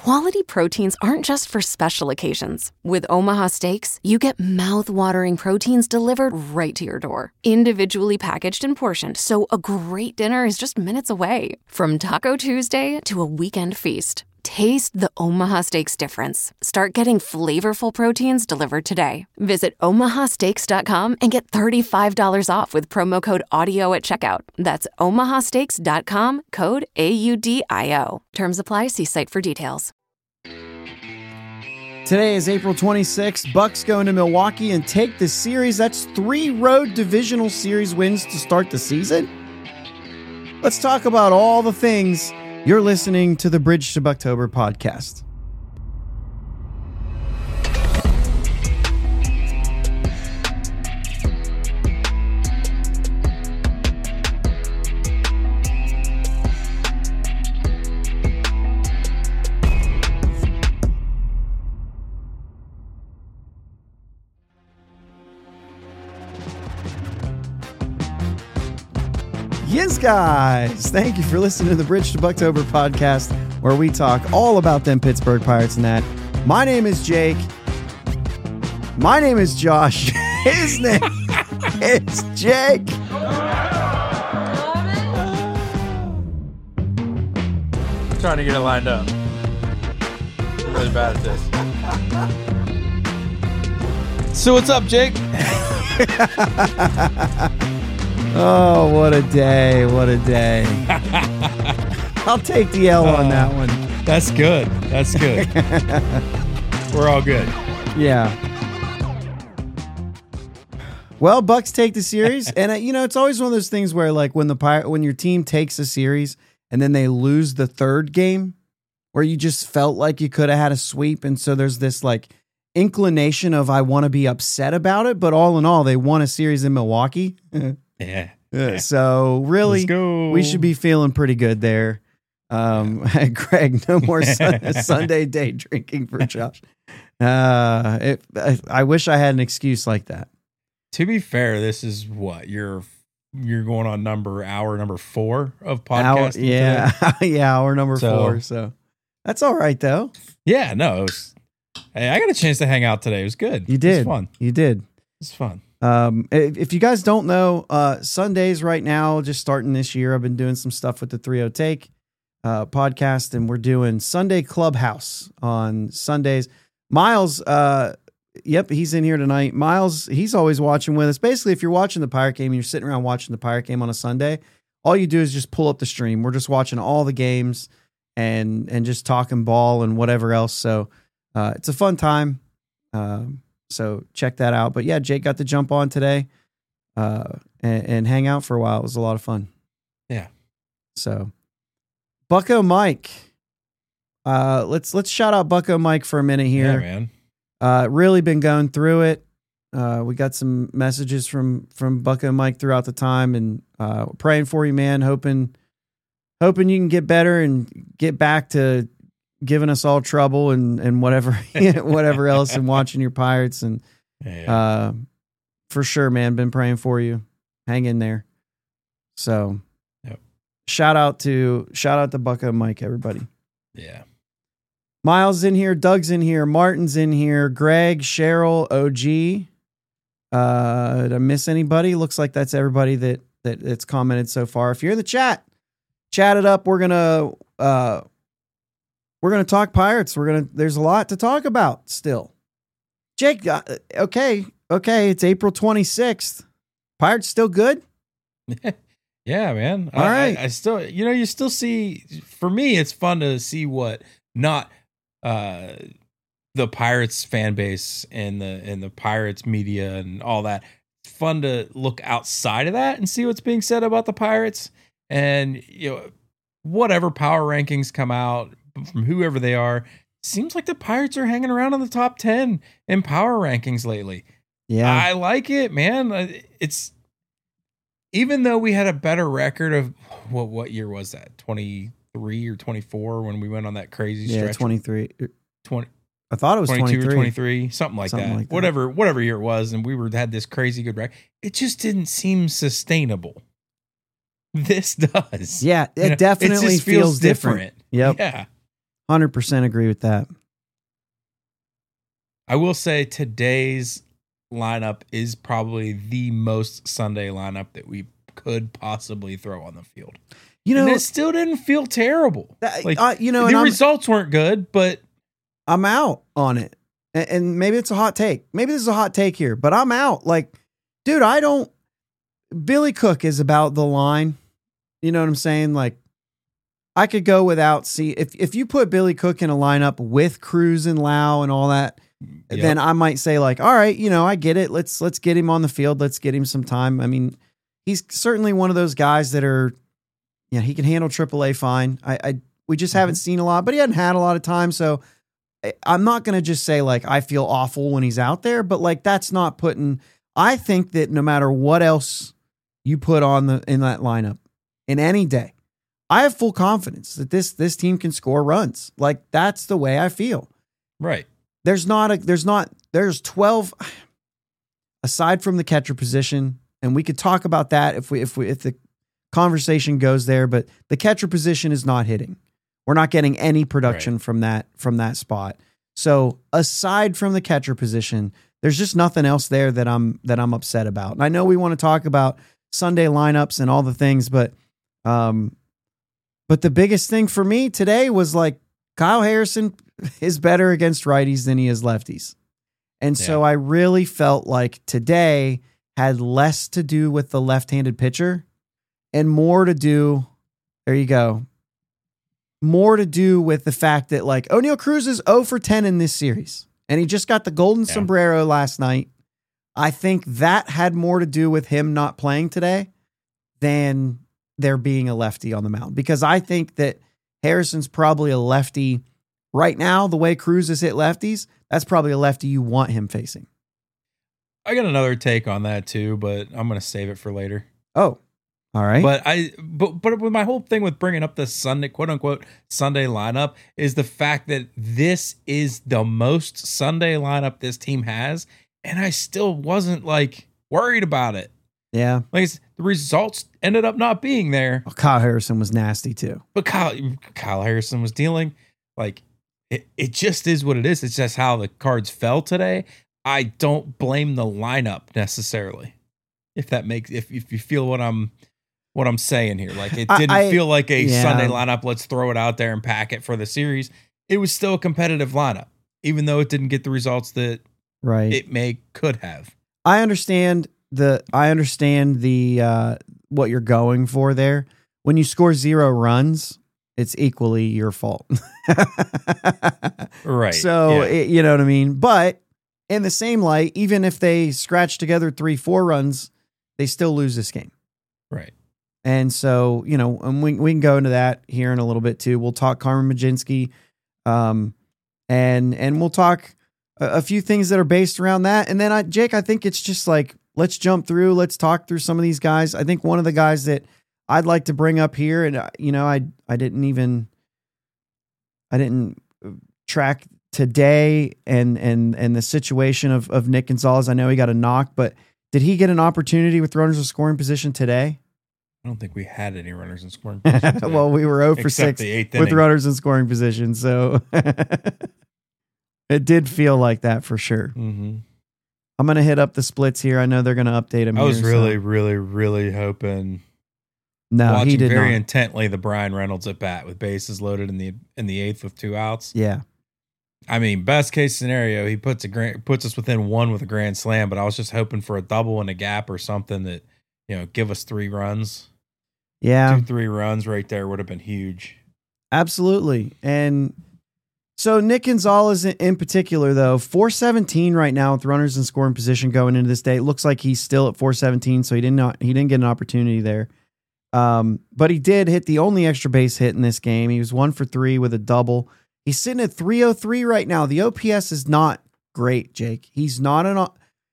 Quality proteins aren't just for special occasions. With Omaha Steaks, you get mouth-watering proteins delivered right to your door, individually packaged and portioned, so a great dinner is just minutes away. From Taco Tuesday to a weekend feast, taste the Omaha Steaks difference. Start getting flavorful proteins delivered today. Visit omahasteaks.com and get $35 off with promo code AUDIO at checkout. That's omahasteaks.com, code AUDIO. Terms apply. See site for details. Today is April 26th. Bucks go into Milwaukee and take the series. That's 3 road divisional series wins to start the season. Let's talk about all the things. You're listening to the Bridge to Bucktober podcast. Yes, guys. Thank you for listening to the Bridge to Bucktober podcast, where we talk all about them Pittsburgh Pirates and that. My name is Jake. My name is Josh. His name is Jake. I'm trying to get it lined up. I'm really bad at this. So what's up, Jake? Oh, what a day. What a day. I'll take the L on that one. That's good. That's good. We're all good. Yeah. Well, Bucks take the series. And, it's always one of those things where, like, when your team takes a series and then they lose the third game, where you just felt like you could have had a sweep. And so there's this, like, inclination of I want to be upset about it. But all in all, they won a series in Milwaukee. Yeah. So really, we should be feeling pretty good there. Greg, no more Sunday day drinking for Josh. I wish I had an excuse like that. To be fair, this is what you're going on hour number 4 of podcasting. Hour number 4. So that's all right though. Yeah, no. I got a chance to hang out today. It was good. You did. It was fun. You did. It's fun. If you guys don't know, Sundays right now, just starting this year, I've been doing some stuff with the 3-0 Take podcast, and we're doing Sunday Clubhouse on Sundays. Miles, he's in here tonight. Miles, he's always watching with us. Basically, if you're watching the Pirate game and you're sitting around watching the Pirate game on a Sunday, all you do is just pull up the stream. We're just watching all the games and just talking ball and whatever else. So it's a fun time. So check that out. But yeah, Jake got to jump on today and hang out for a while. It was a lot of fun. Yeah. So Bucko Mike. Let's shout out Bucko Mike for a minute here. Yeah, man. Really been going through it. We got some messages from Bucko Mike throughout the time, and praying for you, man. Hoping you can get better and get back to giving us all trouble and whatever whatever else, and watching your Pirates, and for sure, man, been praying for you. Hang in there. So yep. shout out to Bucko Mike, everybody. Yeah. Miles in here, Doug's in here, Martin's in here, Greg, Cheryl, OG. Did I miss anybody? Looks like that's everybody that's commented so far. If you're in the chat it up. We're gonna talk Pirates. There's a lot to talk about still. Jake, okay. It's April 26th. Pirates still good? Yeah, man. All right. I still, you still see, for me, it's fun to see what not the Pirates fan base and the Pirates media and all that. It's fun to look outside of that and see what's being said about the Pirates, and whatever power rankings come out from whoever they are, seems like the Pirates are hanging around in the top 10 in power rankings lately. Yeah. I like it, man. It's, even though we had a better record of what year was that? 23 or 24 when we went on that crazy stretch. 23. 20. I thought it was 22 23. or 23, something like that. Whatever year it was, and we had this crazy good record. It just didn't seem sustainable. This does. Yeah, it definitely just feels different. Yep. Yeah. 100% agree with that. I will say today's lineup is probably the most Sunday lineup that we could possibly throw on the field. You know, and it still didn't feel terrible. The results weren't good, but I'm out on it. And maybe it's a hot take. Maybe this is a hot take here, but I'm out. Like, dude, Billy Cook is about the line. You know what I'm saying? Like, I could go without if you put Billy Cook in a lineup with Cruz and Lau and all that, then I might say like, all right, I get it. Let's get him on the field. Let's get him some time. I mean, he's certainly one of those guys that are, he can handle AAA fine. We just haven't seen a lot, but he hadn't had a lot of time. So I'm not going to just say like, I feel awful when he's out there, but like, that's not I think that no matter what else you put in that lineup in any day, I have full confidence that this team can score runs. Like, that's the way I feel. Right. There's 12 aside from the catcher position. And we could talk about that if the conversation goes there, but the catcher position is not hitting. We're not getting any production from that spot. So aside from the catcher position, there's just nothing else there that I'm upset about. And I know we want to talk about Sunday lineups and all the things, but the biggest thing for me today was like Kyle Harrison is better against righties than he is lefties. And so I really felt like today had less to do with the left-handed pitcher and more to do with the fact that like O'Neal Cruz is 0 for 10 in this series and he just got the golden sombrero last night. I think that had more to do with him not playing today than there being a lefty on the mound, because I think that Harrison's probably a lefty right now. The way Cruz has hit lefties, that's probably a lefty you want him facing. I got another take on that too, but I'm going to save it for later. Oh, all right. But my whole thing with bringing up the Sunday, quote unquote, Sunday lineup is the fact that this is the most Sunday lineup this team has. And I still wasn't like worried about it. Yeah. Like the results ended up not being there. Well, Kyle Harrison was nasty too. But Kyle Harrison was dealing like it just is what it is. It's just how the cards fell today. I don't blame the lineup necessarily. If you feel what I'm saying here. Like it didn't feel like a Sunday lineup. Let's throw it out there and pack it for the series. It was still a competitive lineup, even though it didn't get the results that it could have. I understand the what you're going for there. When you score 0 runs, it's equally your fault. Right. So, you know what I mean? But in the same light, even if they scratch together 3-4 runs, they still lose this game. Right. And so, and we can go into that here in a little bit too. We'll talk Carmen Mlodzinski, and we'll talk a few things that are based around that. And then Jake, I think it's just like, let's jump through. Let's talk through some of these guys. I think one of the guys that I'd like to bring up here, and I didn't track today and the situation of Nick Gonzalez. I know he got a knock, but did he get an opportunity with runners in scoring position today? I don't think we had any runners in scoring position. Well, we were 0 for 6 with runners in scoring position, so it did feel like that for sure. Mm-hmm. I'm going to hit up the splits here. I know they're going to update them. I was really hoping. No, watching he did very not. intently the Brian Reynolds at bat with bases loaded in the 8th with 2 outs. Yeah. I mean, best case scenario, he puts us within 1 with a grand slam, but I was just hoping for a double and a gap or something that, give us 3 runs. Yeah. 2-3 runs right there would have been huge. Absolutely. And so Nick Gonzalez in particular, though, 417 right now with runners in scoring position going into this day. It looks like he's still at 417, so he didn't get an opportunity there. But he did hit the only extra base hit in this game. He was 1 for 3 with a double. He's sitting at 303 right now. The OPS is not great, Jake. He's been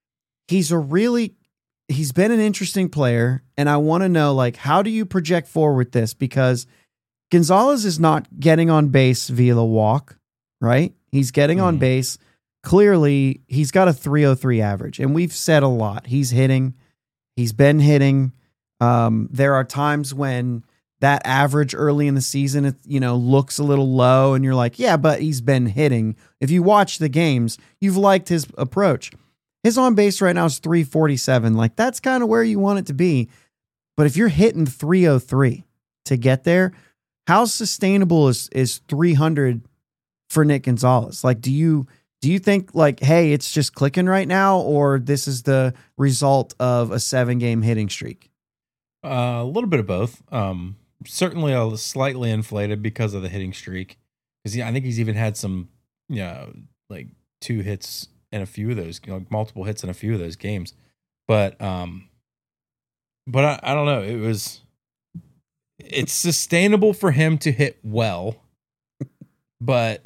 an interesting player. And I want to know, like, how do you project forward with this? Because Gonzalez is not getting on base via the walk, right? He's getting on base. Clearly he's got a 303 average, and we've said a lot. He's been hitting. There are times when that average early in the season, it, looks a little low and you're like, yeah, but he's been hitting. If you watch the games, you've liked his approach. His on base right now is 347. Like that's kind of where you want it to be. But if you're hitting 303 to get there, how sustainable is 300 for Nick Gonzalez? Like, do you think like, hey, it's just clicking right now, or this is the result of a 7-game hitting streak? A little bit of both. Certainly a slightly inflated because of the hitting streak. Because I think he's even had some, like 2 hits in a few of those, multiple hits in a few of those games. But I don't know. It's sustainable for him to hit well, but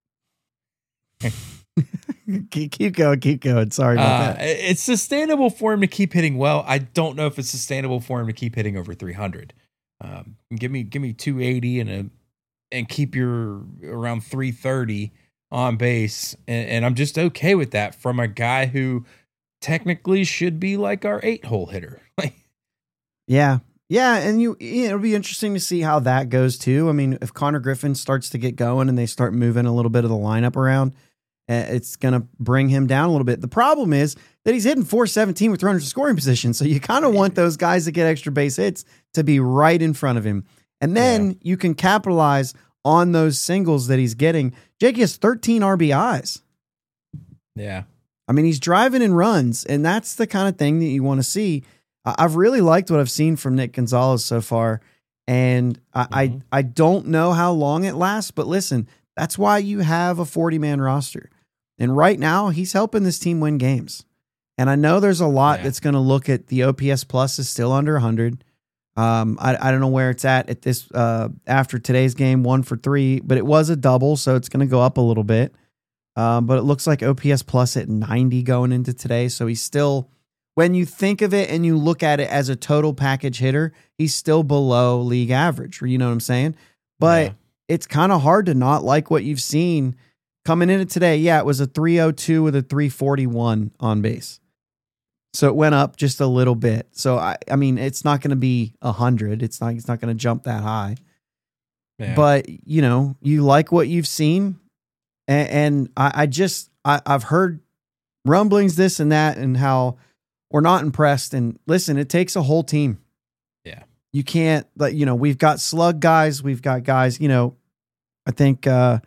keep going. Sorry about that. It's sustainable for him to keep hitting well. I don't know if it's sustainable for him to keep hitting over 300. Give me 280 and keep your around 330 on base, and I'm just okay with that from a guy who technically should be like our 8-hole hitter. Yeah, and it'll be interesting to see how that goes too. I mean, if Connor Griffin starts to get going and they start moving a little bit of the lineup around, it's going to bring him down a little bit. The problem is that he's hitting 417 with runners in scoring position, so you kind of want those guys that get extra base hits to be right in front of him, and then you can capitalize on those singles that he's getting. Jake has 13 RBIs. Yeah. I mean, he's driving in runs, and that's the kind of thing that you want to see. I've really liked what I've seen from Nick Gonzalez so far, and I don't know how long it lasts, but listen, that's why you have a 40-man roster. And right now, he's helping this team win games. And I know there's a lot that's going to look at the OPS plus is still under 100. I don't know where it's at this after today's game, 1 for 3, but it was a double, so it's going to go up a little bit. But it looks like OPS plus at 90 going into today. So he's still, when you think of it and you look at it as a total package hitter, he's still below league average. You know what I'm saying? But it's kind of hard to not like what you've seen coming into today. Yeah, it was a 302 with a 341 on base. So it went up just a little bit. So I mean, it's not going to be 100. It's not going to jump that high. Yeah. But you like what you've seen, and I've heard rumblings this and that, and how we're not impressed. And listen, it takes a whole team. Yeah, you can't. We've got slug guys. We've got guys. I think the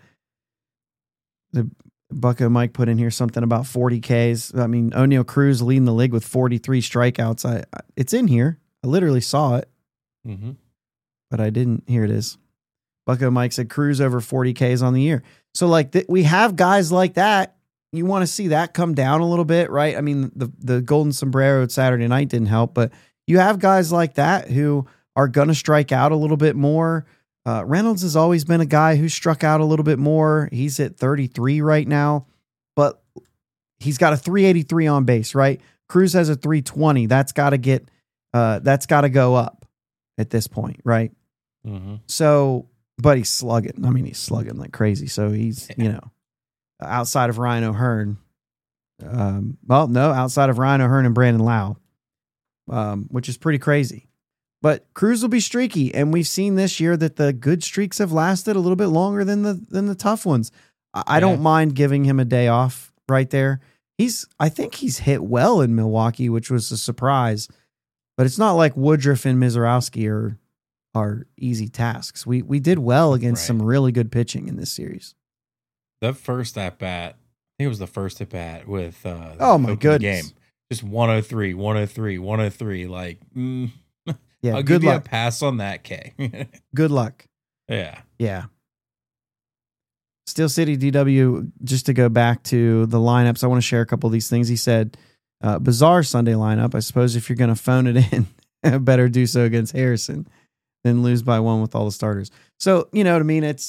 Bucko Mike put in here something about 40 Ks. I mean, O'Neal Cruz leading the league with 43 strikeouts. It's in here. I literally saw it, but I didn't. Here it is. Bucko Mike said Cruz over 40 Ks on the year. So we have guys like that. You want to see that come down a little bit, right? I mean, the Golden Sombrero Saturday night didn't help, but you have guys like that who are going to strike out a little bit more. Reynolds has always been a guy who struck out a little bit more. He's at 33 right now, but he's got a 383 on base, right? Cruz has a 320. That's got to go up at this point, right? So, but he's slugging. I mean, he's slugging like crazy. So he's, outside of Ryan O'Hearn. Outside of Ryan O'Hearn and Brandon Lau, which is pretty crazy. But Cruz will be streaky, and we've seen this year that the good streaks have lasted a little bit longer than the tough ones. I don't mind giving him a day off right there. I think he's hit well in Milwaukee, which was a surprise. But it's not like Woodruff and Mizorowski are easy tasks. We did well against some really good pitching in this series. The first at bat, I think it was the first at bat with oh my goodness, game, just 103, 103, 103. Like. Yeah, I'll good give you luck. a pass on that, K. Good luck. Yeah. Steel City DW, just to go back to the lineups, I want to share a couple of these things. He said, bizarre Sunday lineup. I suppose if you're going to phone it in, better do so against Harrison than lose by 1 with all the starters. So, you know what I mean? It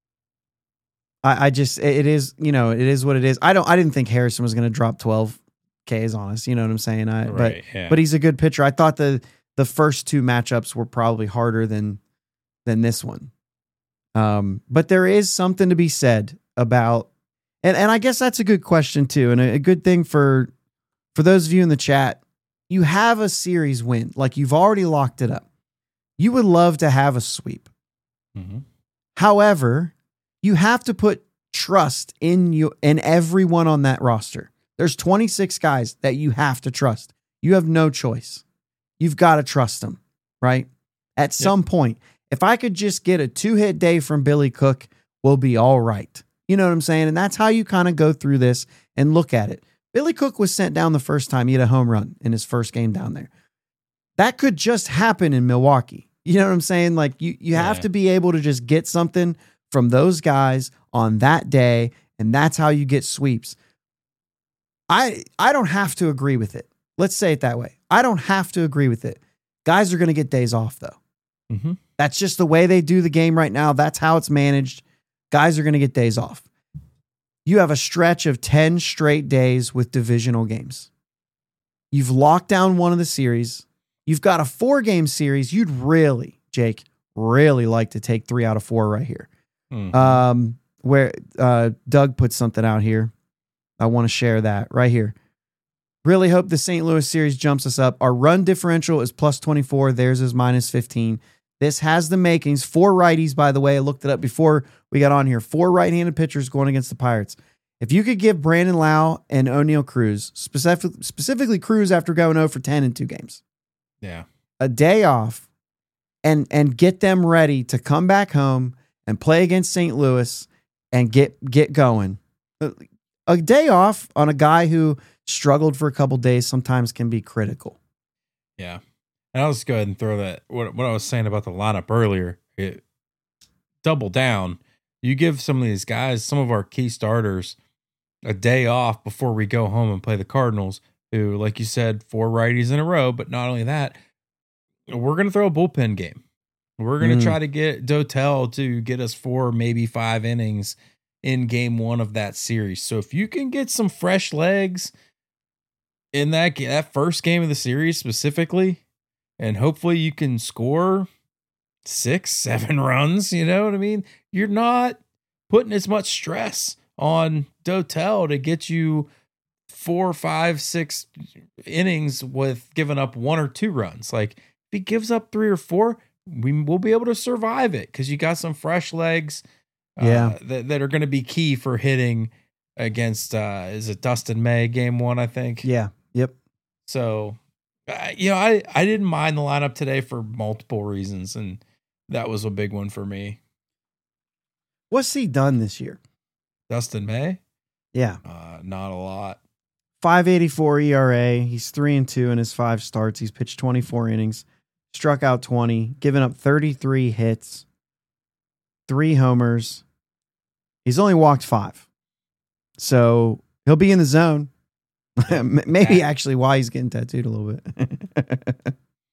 is what it is. I didn't think Harrison was going to drop 12 Ks on us. You know what I'm saying? But he's a good pitcher. I thought the first 2 matchups were probably harder than this one. But there is something to be said about, and I guess that's a good question too. And a good thing for those of you in the chat, you have a series win, like you've already locked it up. You would love to have a sweep. Mm-hmm. However, you have to put trust in everyone on that roster. There's 26 guys that you have to trust. You have no choice. You've got to trust them, right? At some point, if I could just get a 2-hit day from Billy Cook, we'll be all right. You know what I'm saying? And that's how you kind of go through this and look at it. Billy Cook was sent down the first time. He had a home run in his first game down there. That could just happen in Milwaukee. You know what I'm saying? Like you have to be able to just get something from those guys on that day, and that's how you get sweeps. I don't have to agree with it. Let's say it that way. I don't have to agree with it. Guys are going to get days off, though. Mm-hmm. That's just the way they do the game right now. That's how it's managed. Guys are going to get days off. You have a stretch of 10 straight days with divisional games. You've locked down one of the series. You've got a 4-game series. You'd really, Jake, really like to take 3 out of 4 right here. Mm-hmm. Where Doug put something out here. I want to share that right here. Really hope the St. Louis series jumps us up. Our run differential is plus 24. Theirs is minus 15. This has the makings. 4 righties, by the way. I looked it up before we got on here. 4 right-handed pitchers going against the Pirates. If you could give Brandon Lau and O'Neal Cruz, specifically Cruz after going 0 for 10 in 2 games, a day off and get them ready to come back home and play against St. Louis and get going. A day off on a guy who struggled for a couple days sometimes can be critical. Yeah. And I'll just go ahead and throw that. What I was saying about the lineup earlier, double down. You give some of these guys, some of our key starters, a day off before we go home and play the Cardinals, who, like you said, 4 righties in a row. But not only that, we're going to throw a bullpen game. We're going to try to get Dotel to get us 4, maybe 5 innings in game 1 of that series. So if you can get some fresh legs in that first game of the series specifically, and hopefully you can score 6, 7 runs, you know what I mean? You're not putting as much stress on Dotel to get you 4, 5, 6 innings with giving up 1 or 2 runs. Like if he gives up 3 or 4, we'll be able to survive it because you got some fresh legs that are going to be key for hitting against, is it Dustin May game 1, I think? Yeah. Yep. So, I didn't mind the lineup today for multiple reasons, and that was a big one for me. What's he done this year? Dustin May? Yeah. Not a lot. 5.84 ERA. He's 3-2 in his 5 starts. He's pitched 24 innings, struck out 20, given up 33 hits, 3 homers. He's only walked 5. So he'll be in the zone. Maybe actually why he's getting tattooed a little bit.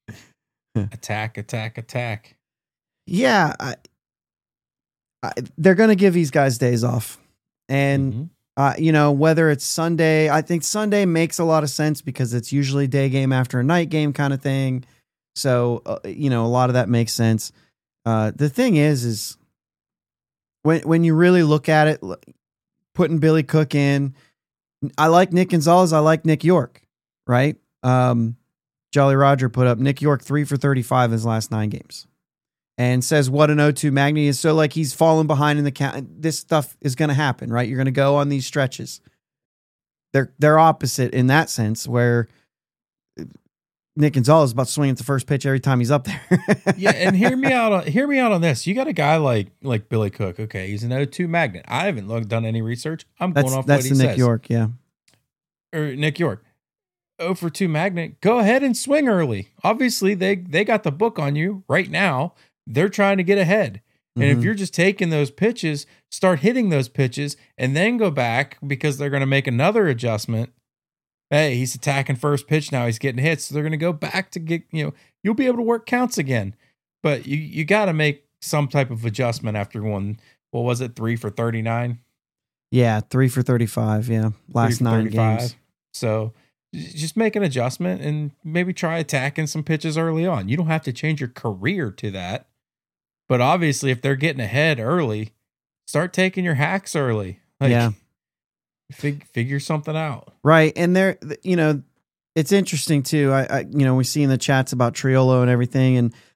Attack. Yeah. They're going to give these guys days off. And, whether it's Sunday, I think Sunday makes a lot of sense because it's usually a day game after a night game kind of thing. So, a lot of that makes sense. The thing is when you really look at it, putting Billy Cook in, I like Nick Gonzalez. I like Nick York, right? Jolly Roger put up Nick York 3 for 35 in his last 9 games and says what an 0-2 Magny is. So like he's fallen behind in the count. This stuff is going to happen, right? You're going to go on these stretches. They're opposite in that sense where Nick Gonzalez is about to swing at the first pitch every time he's up there. Yeah, and hear me out on this. You got a guy like Billy Cook. Okay, he's an 0-2 magnet. I haven't done any research. I'm going off what he says. That's Nick York, yeah. Or Nick York. 0 for 2 magnet. Go ahead and swing early. Obviously, they got the book on you right now. They're trying to get ahead. And if you're just taking those pitches, start hitting those pitches, and then go back because they're going to make another adjustment. Hey, he's attacking first pitch now. He's getting hits. So they're going to go back to get, you'll be able to work counts again. But you got to make some type of adjustment after one. What was it? 3 for 39? Yeah, 3 for 35. Yeah. Last 9 games. So just make an adjustment and maybe try attacking some pitches early on. You don't have to change your career to that. But obviously, if they're getting ahead early, start taking your hacks early. Yeah. Figure something out. Right. And there, it's interesting too. We see in the chats about Triolo and everything. And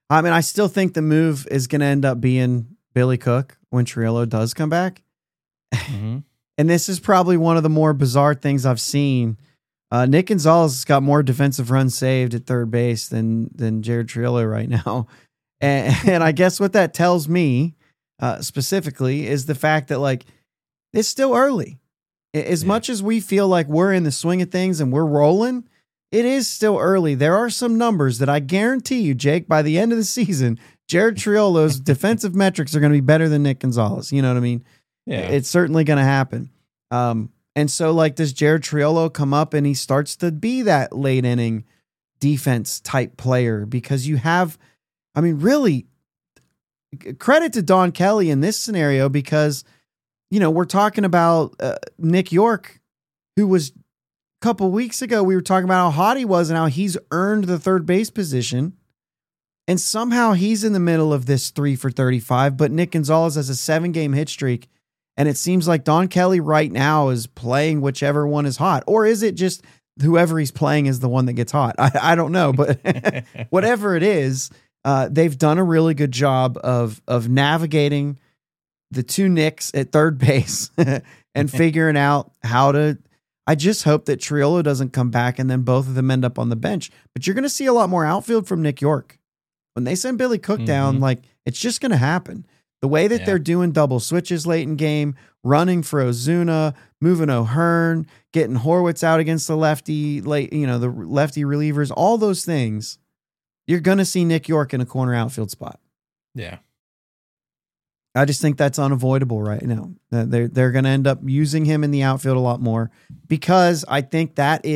I mean, I still think the move is going to end up being Billy Cook when Triolo does come back. Mm-hmm. And this is probably one of the more bizarre things I've seen. Nick Gonzalez has got more defensive runs saved at third base than Jared Triolo right now. And I guess what that tells me specifically is the fact that, like, it's still early. As much as we feel like we're in the swing of things and we're rolling, it is still early. There are some numbers that I guarantee you, Jake, by the end of the season, Jared Triolo's defensive metrics are going to be better than Nick Gonzalez. You know what I mean? Yeah. It's certainly going to happen. And so, like, does Jared Triolo come up and he starts to be that late inning defense type player? Because you have, I mean, really, credit to Don Kelly in this scenario, because, you know, we're talking about Nick York, who was a couple weeks ago, we were talking about how hot he was and how he's earned the third base position. And somehow he's in the middle of this 3 for 35, but Nick Gonzalez has a 7-game hit streak. And it seems like Don Kelly right now is playing whichever one is hot. Or is it just whoever he's playing is the one that gets hot? I don't know. But whatever it is, they've done a really good job of navigating the two Nicks at third base and figuring out how to. I just hope that Triolo doesn't come back and then both of them end up on the bench. But you're going to see a lot more outfield from Nick York. When they send Billy Cook down, like, it's just going to happen. The way that they're doing double switches late in game, running for Ozuna, moving O'Hearn, getting Horwitz out against the lefty, late, you know, the lefty relievers, all those things, you're going to see Nick York in a corner outfield spot. Yeah. I just think that's unavoidable right now. They're going to end up using him in the outfield a lot more, because I think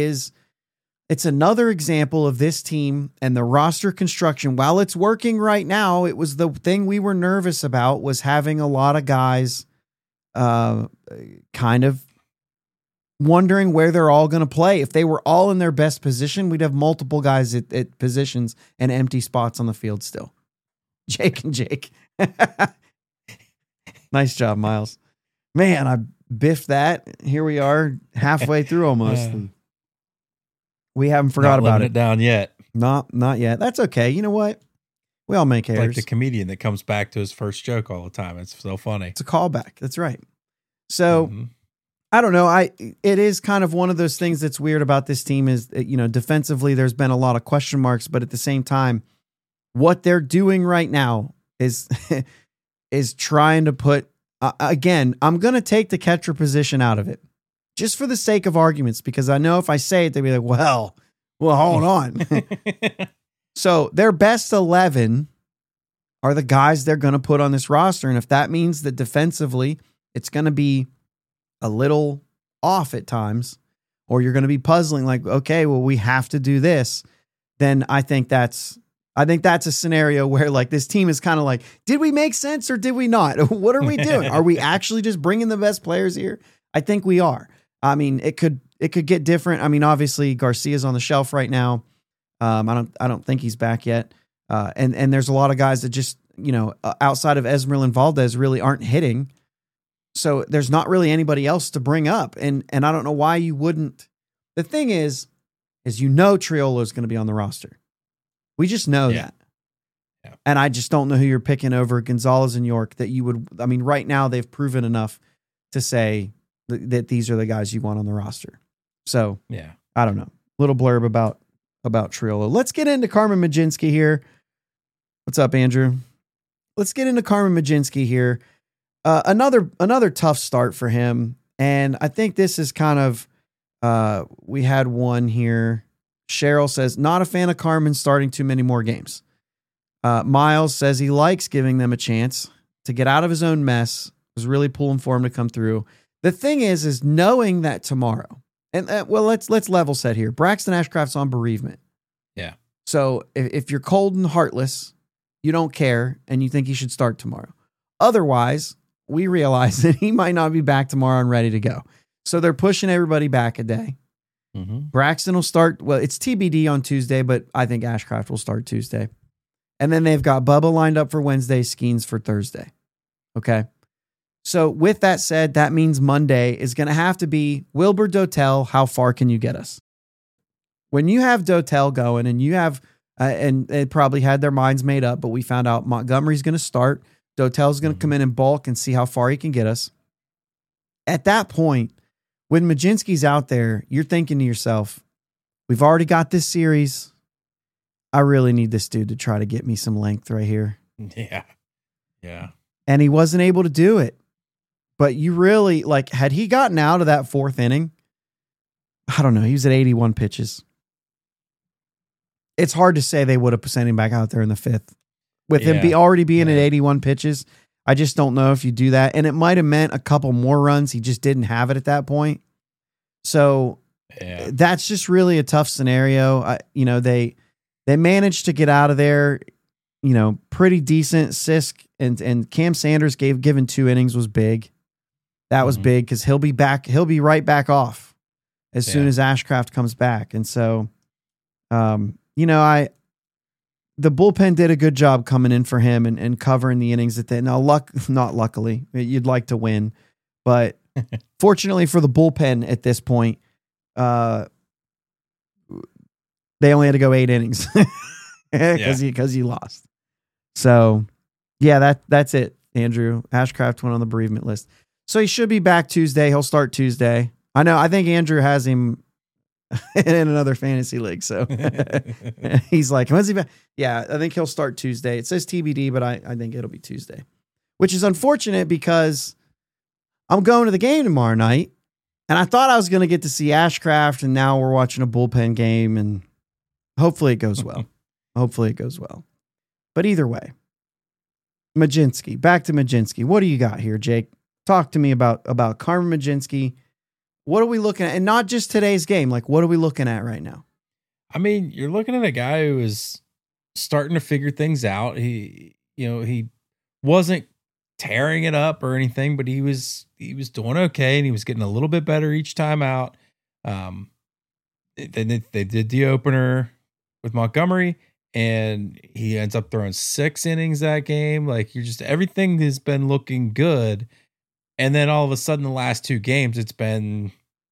it's another example of this team and the roster construction. While it's working right now, it was the thing we were nervous about, was having a lot of guys kind of wondering where they're all going to play. If they were all in their best position, we'd have multiple guys at positions and empty spots on the field still. Jake and Jake. Nice job, Miles. Man, I biffed that. Here we are halfway through almost. We haven't forgot about it. Down yet. Not yet. That's okay. You know what? We all make errors. Like the comedian that comes back to his first joke all the time. It's so funny. It's a callback. That's right. So I don't know. It is kind of one of those things that's weird about this team is, you know, defensively, there's been a lot of question marks, but at the same time, what they're doing right now is trying to put, again, I'm going to take the catcher position out of it, just for the sake of arguments, because I know if I say it, they'll be like, well, hold on. So their best 11 are the guys they're going to put on this roster. And if that means that defensively, it's going to be a little off at times, or you're going to be puzzling like, okay, well, we have to do this. Then I think that's a scenario where, like, this team is kind of like, did we make sense or did we not? What are we doing? Are we actually just bringing the best players here? I think we are. I mean, it could get different. I mean, obviously Garcia's on the shelf right now. I don't think he's back yet. And there's a lot of guys that just, you know, outside of Esmeril and Valdez really aren't hitting. So there's not really anybody else to bring up. And I don't know why you wouldn't. The thing is you know Triolo is going to be on the roster. We just know that. Yeah. And I just don't know who you're picking over Gonzalez and York that you would. I mean, right now they've proven enough to say that these are the guys you want on the roster. So yeah, I don't know. Little blurb about Triolo. Let's get into Carmen Mlodzinski here. What's up, Andrew? Let's get into Carmen Mlodzinski here. Another tough start for him. And I think this is kind of, we had one here. Cheryl says, not a fan of Carmen starting too many more games. Miles says he likes giving them a chance to get out of his own mess. It was really pulling for him to come through. The thing is knowing that tomorrow, and well, let's level set here. Braxton Ashcraft's on bereavement. Yeah. So if you're cold and heartless, you don't care, and you think he should start tomorrow. Otherwise, we realize that he might not be back tomorrow and ready to go. So they're pushing everybody back a day. Mm-hmm. Braxton will start. Well, it's TBD on Tuesday, but I think Ashcraft will start Tuesday. And then they've got Bubba lined up for Wednesday, Skeens for Thursday. Okay. So with that said, that means Monday is going to have to be Wilber Dotel. How far can you get us? When you have Dotel going and you have And they probably had their minds made up, but we found out Montgomery's going to start. Dotel's going to come in and bulk and see how far he can get us. At that point, when Mlodzinski's out there, you're thinking to yourself, we've already got this series. I really need this dude to try to get me some length right here. Yeah. Yeah. And he wasn't able to do it. But you really, like, had he gotten out of that fourth inning, I don't know, he was at 81 pitches. It's hard to say they would have sent him back out there in the fifth. With him already being at 81 pitches, I just don't know if you do that. And it might have meant a couple more runs. He just didn't have it at that point. So that's just really a tough scenario. They managed to get out of there, pretty decent. Sisk and Cam Sanders given 2 innings was big. That was big because he'll be back. He'll be right back off as soon as Ashcraft comes back. And so, the bullpen did a good job coming in for him and covering the innings at that. Now, not luckily, you'd like to win, but fortunately for the bullpen at this point, they only had to go 8 innings because he lost. So, that's it, Andrew. Ashcraft went on the bereavement list. So he should be back Tuesday. He'll start Tuesday. I think Andrew has him in another fantasy league. So he's like, when's he back? Yeah, I think he'll start Tuesday. It says TBD, but I think it'll be Tuesday, which is unfortunate because I'm going to the game tomorrow night and I thought I was going to get to see Ashcraft, and now we're watching a bullpen game, and hopefully it goes well. But either way, Mlodzinski, back to Mlodzinski. What do you got here, Jake? Talk to me about Carmen Mlodzinski. What are we looking at? And not just today's game. Like, what are we looking at right now? I mean, you're looking at a guy who is starting to figure things out. He wasn't tearing it up or anything, but he was doing okay, and he was getting a little bit better each time out. They did the opener with Montgomery, and he ends up throwing 6 innings that game. Like, everything has been looking good. And then all of a sudden, the last 2 games, it's been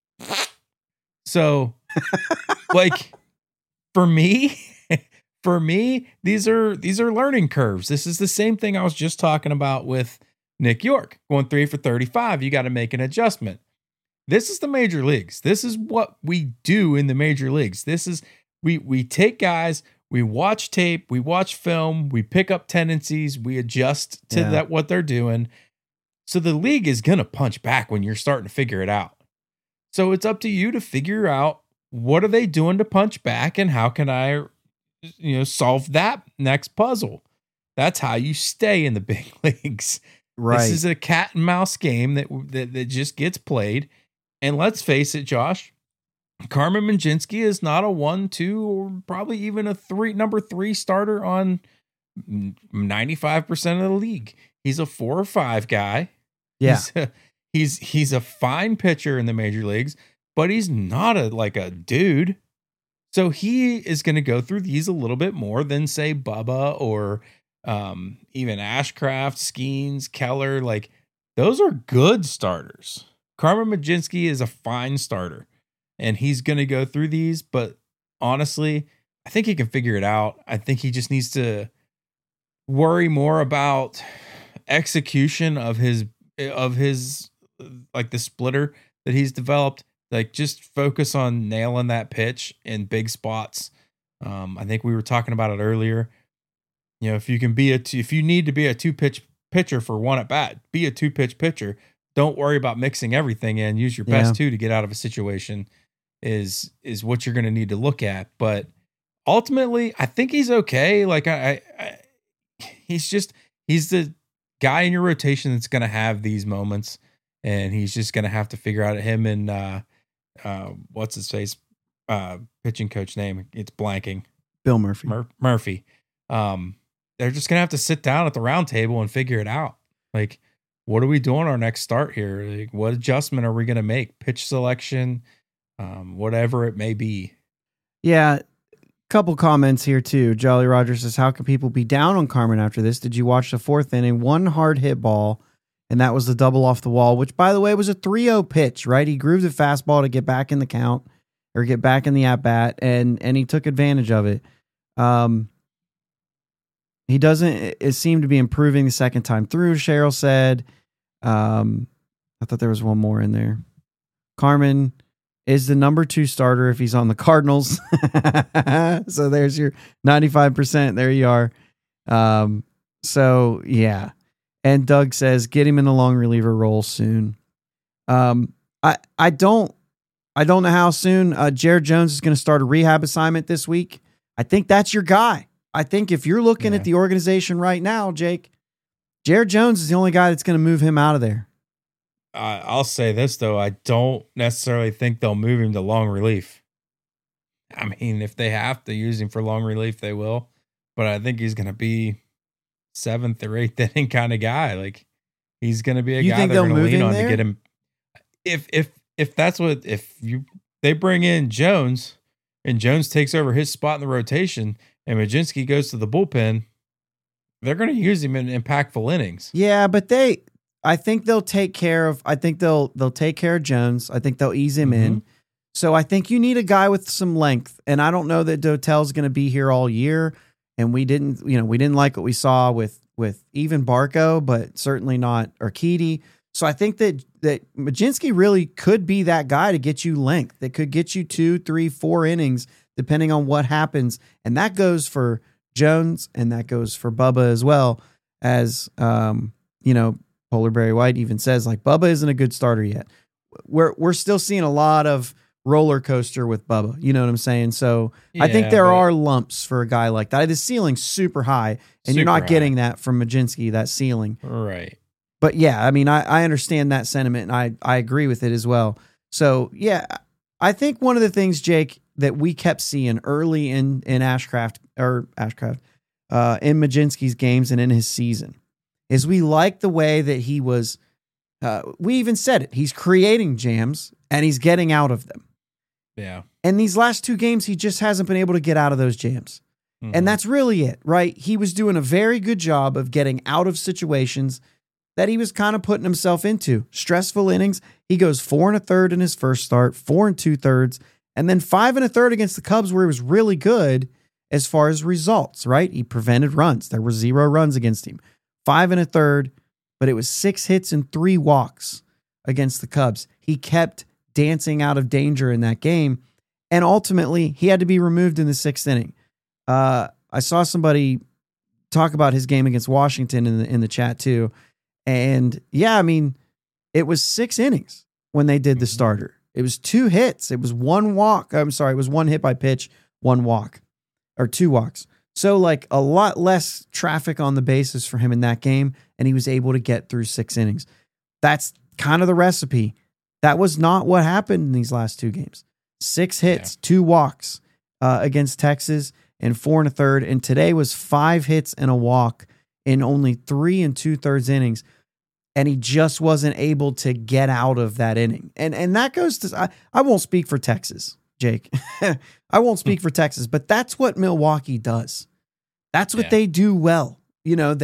so like for me, these are learning curves. This is the same thing I was just talking about with Nick York going 3 for 35. You got to make an adjustment. This is the major leagues. This is what we do in the major leagues. This is we take guys, we watch tape, we watch film, we pick up tendencies, we adjust to that what they're doing. So the league is going to punch back when you're starting to figure it out. So it's up to you to figure out what are they doing to punch back, and how can I, solve that next puzzle. That's how you stay in the big leagues. Right. This is a cat and mouse game that just gets played. And let's face it, Josh, Carmen Mlodzinski is not a 1, 2, or probably even a number 3 starter on 95% of the league. He's a 4 or 5 guy. Yeah. He's a fine pitcher in the major leagues, but he's not a dude. So he is going to go through these a little bit more than, say, Bubba or even Ashcraft, Skeens, Keller. Like, those are good starters. Carmen Mlodzinski is a fine starter, and he's going to go through these. But honestly, I think he can figure it out. I think he just needs to worry more about execution of his like the splitter that he's developed. Like, just focus on nailing that pitch in big spots. I think we were talking about it earlier. If you can if you need to be a 2-pitch pitcher for 1 at bat, be a 2-pitch pitcher. Don't worry about mixing everything in. Use your best 2 to get out of a situation is what you're going to need to look at. But ultimately, I think he's okay. Like, he's the guy in your rotation that's going to have these moments, and he's just going to have to figure out him and what's his face pitching coach name. It's blanking. Bill Murphy. Murphy. They're just going to have to sit down at the round table and figure it out. Like, what are we doing our next start here? Like, what adjustment are we going to make? Pitch selection, whatever it may be. Yeah. Couple comments here too. Jolly Roger says, how can people be down on Carmen after this? Did you watch the 4th inning? 1 hard hit ball, and that was the double off the wall, which, by the way, was a 3-0 pitch, right? He grooved the fastball to get back in the count or get back in the at-bat, and he took advantage of it. He doesn't it seemed to be improving the second time through, Cheryl said. I thought there was one more in there. Carmen is the number 2 starter if he's on the Cardinals. So there's your 95%. There you are. So yeah. And Doug says, get him in the long reliever role soon. I don't know how soon. Jared Jones is going to start a rehab assignment this week. I think that's your guy. I think if you're looking at the organization right now, Jake, Jared Jones is the only guy that's going to move him out of there. I'll say this, though. I don't necessarily think they'll move him to long relief. I mean, if they have to use him for long relief, they will. But I think he's going to be 7th or 8th inning kind of guy. Like, he's going to be a guy they're going to lean on to get him. If that's what they bring in Jones and Jones takes over his spot in the rotation and Mlodzinski goes to the bullpen, they're going to use him in impactful innings. Yeah, but I think they'll take care of. I think they'll take care of Jones. I think they'll ease him in. So I think you need a guy with some length. And I don't know that Dotel's going to be here all year. And we didn't like what we saw with even Barco, but certainly not Urquidy. So I think that Mlodzinski really could be that guy to get you length. That could get you 2, 3, 4 innings, depending on what happens. And that goes for Jones, and that goes for Bubba as well. As Polar Barry White even says, like, Bubba isn't a good starter yet. We're still seeing a lot of roller coaster with Bubba. You know what I'm saying? So I think there are lumps for a guy like that. The ceiling's super high, and you're not getting that from Mlodzinski, that ceiling. Right. But yeah, I mean, I understand that sentiment, and I agree with it as well. So yeah, I think one of the things, Jake, that we kept seeing early in Ashcraft in Mlodzinski's games and in his season is we liked the way that he was. We even said it. He's creating jams and he's getting out of them. Yeah. And these last 2 games, he just hasn't been able to get out of those jams. Mm-hmm. And that's really it, right? He was doing a very good job of getting out of situations that he was kind of putting himself into. Stressful innings. He goes 4 1/3 in his first start, 4 2/3, and then 5 1/3 against the Cubs, where he was really good as far as results, right? He prevented runs. There were 0 runs against him. 5 1/3, but it was 6 hits and 3 walks against the Cubs. He kept dancing out of danger in that game, and ultimately he had to be removed in the 6th inning. I saw somebody talk about his game against Washington in the chat too. And yeah, I mean, it was 6 innings when they did the starter. It was 2 hits. It was 1 walk. I'm sorry. It was 1 hit by pitch, 1 walk, or 2 walks. So like a lot less traffic on the bases for him in that game. And he was able to get through 6 innings. That's kind of the recipe. That was not what happened in these last 2 games. 6 hits, 2 walks against Texas and 4 1/3. And today was 5 hits and a walk in only 3 2/3 innings. And he just wasn't able to get out of that inning. And that goes to, I won't speak for Texas, Jake. I won't speak for Texas, but that's what Milwaukee does. That's what they do well. You know,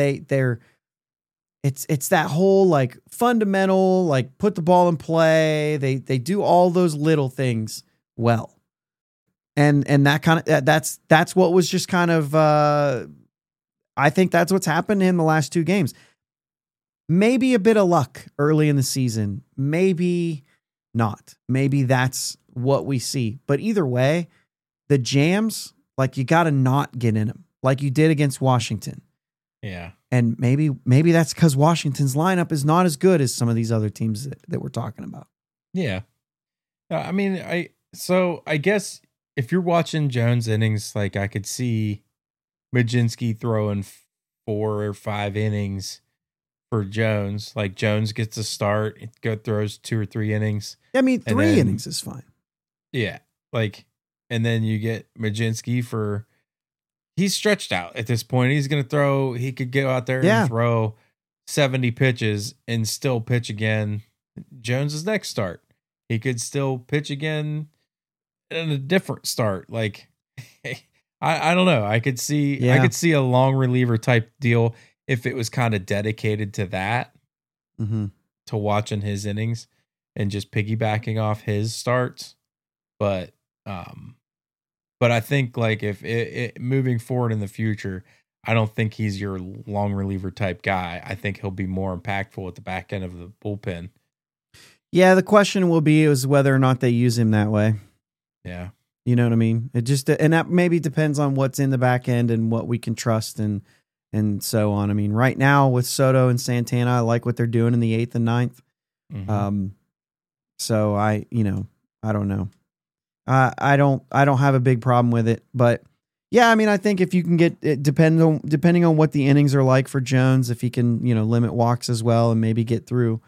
it's that whole like fundamental, like put the ball in play. They do all those little things well. And that kind of, that's what was just kind of, I think that's what's happened in the last 2 games. Maybe a bit of luck early in the season. Maybe not. Maybe that's what we see. But either way, the jams, like you got to not get in them like you did against Washington. Yeah. And maybe that's because Washington's lineup is not as good as some of these other teams that we're talking about. Yeah. I mean, I guess if you're watching Jones innings, like I could see Mlodzinski throwing 4 or 5 innings for Jones. Like Jones gets a start, throws 2 or 3 innings. I mean, 3 innings is fine. Yeah. Like, and then you get Mlodzinski for, he's stretched out at this point. He's going to throw, he could go out there and throw 70 pitches and still pitch again. Jones's next start, he could still pitch again in a different start. Like, I don't know. I could see a long reliever type deal if it was kind of dedicated to that, to watching his innings and just piggybacking off his starts. But But I think like if it moving forward in the future, I don't think he's your long reliever type guy. I think he'll be more impactful at the back end of the bullpen. Yeah, the question will be is whether or not they use him that way. Yeah. You know what I mean? It just, and that maybe depends on what's in the back end and what we can trust and so on. I mean, right now with Soto and Santana, I like what they're doing in the 8th and 9th. Mm-hmm. So I don't know. I don't have a big problem with it, but yeah, I mean, I think if you can get it, depending on what the innings are like for Jones, if he can, limit walks as well and maybe get through,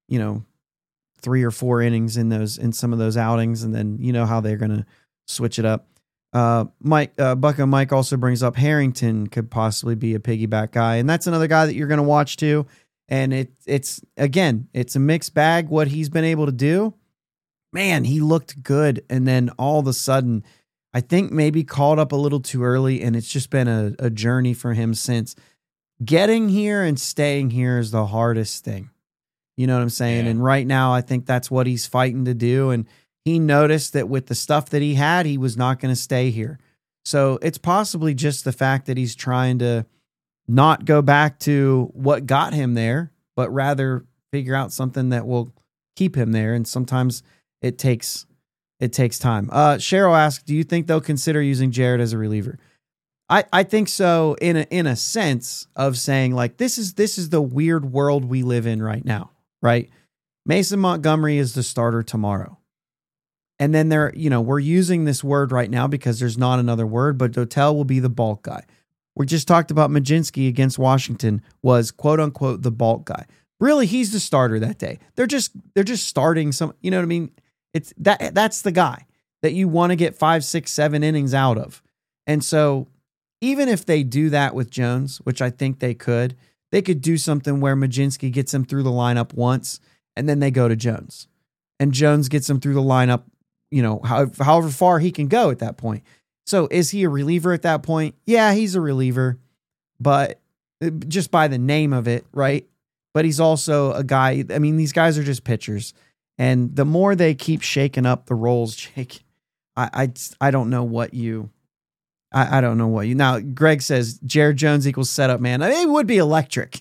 3 or 4 innings in some of those outings, and then how they're going to switch it up. Bucko Mike also brings up Harrington could possibly be a piggyback guy, and that's another guy that you're going to watch too. And it's a mixed bag what he's been able to do. Man, he looked good, and then all of a sudden, I think maybe called up a little too early, and it's just been a journey for him since. Getting here and staying here is the hardest thing. You know what I'm saying? Yeah. And right now, I think that's what he's fighting to do. And he noticed that with the stuff that he had, he was not going to stay here. So it's possibly just the fact that he's trying to not go back to what got him there, but rather figure out something that will keep him there. And sometimes it takes time. Cheryl asked, do you think they'll consider using Jared as a reliever? I think so in a sense of saying like, this is the weird world we live in right now, right? Mason Montgomery is the starter tomorrow. And then we're using this word right now because there's not another word, but Dotel will be the bulk guy. We just talked about Majinski against Washington was quote unquote the bulk guy. Really, he's the starter that day. They're just starting some, you know what I mean? It's that's the guy that you want to get 5, 6, 7 innings out of. And so even if they do that with Jones, which I think they could do something where Majinski gets him through the lineup once and then they go to Jones. And Jones gets him through the lineup, however far he can go at that point. So is he a reliever at that point? Yeah, he's a reliever, but just by the name of it, right? But he's also a guy. I mean, these guys are just pitchers. And the more they keep shaking up the roles, Jake, I don't know what you, I don't know what you, now Greg says Jared Jones equals setup man. I mean, it would be electric.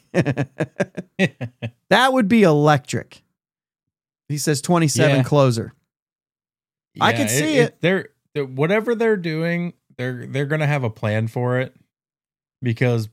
That would be electric. He says 27 closer. Yeah, I can see it. They're whatever they're doing, they're going to have a plan for it because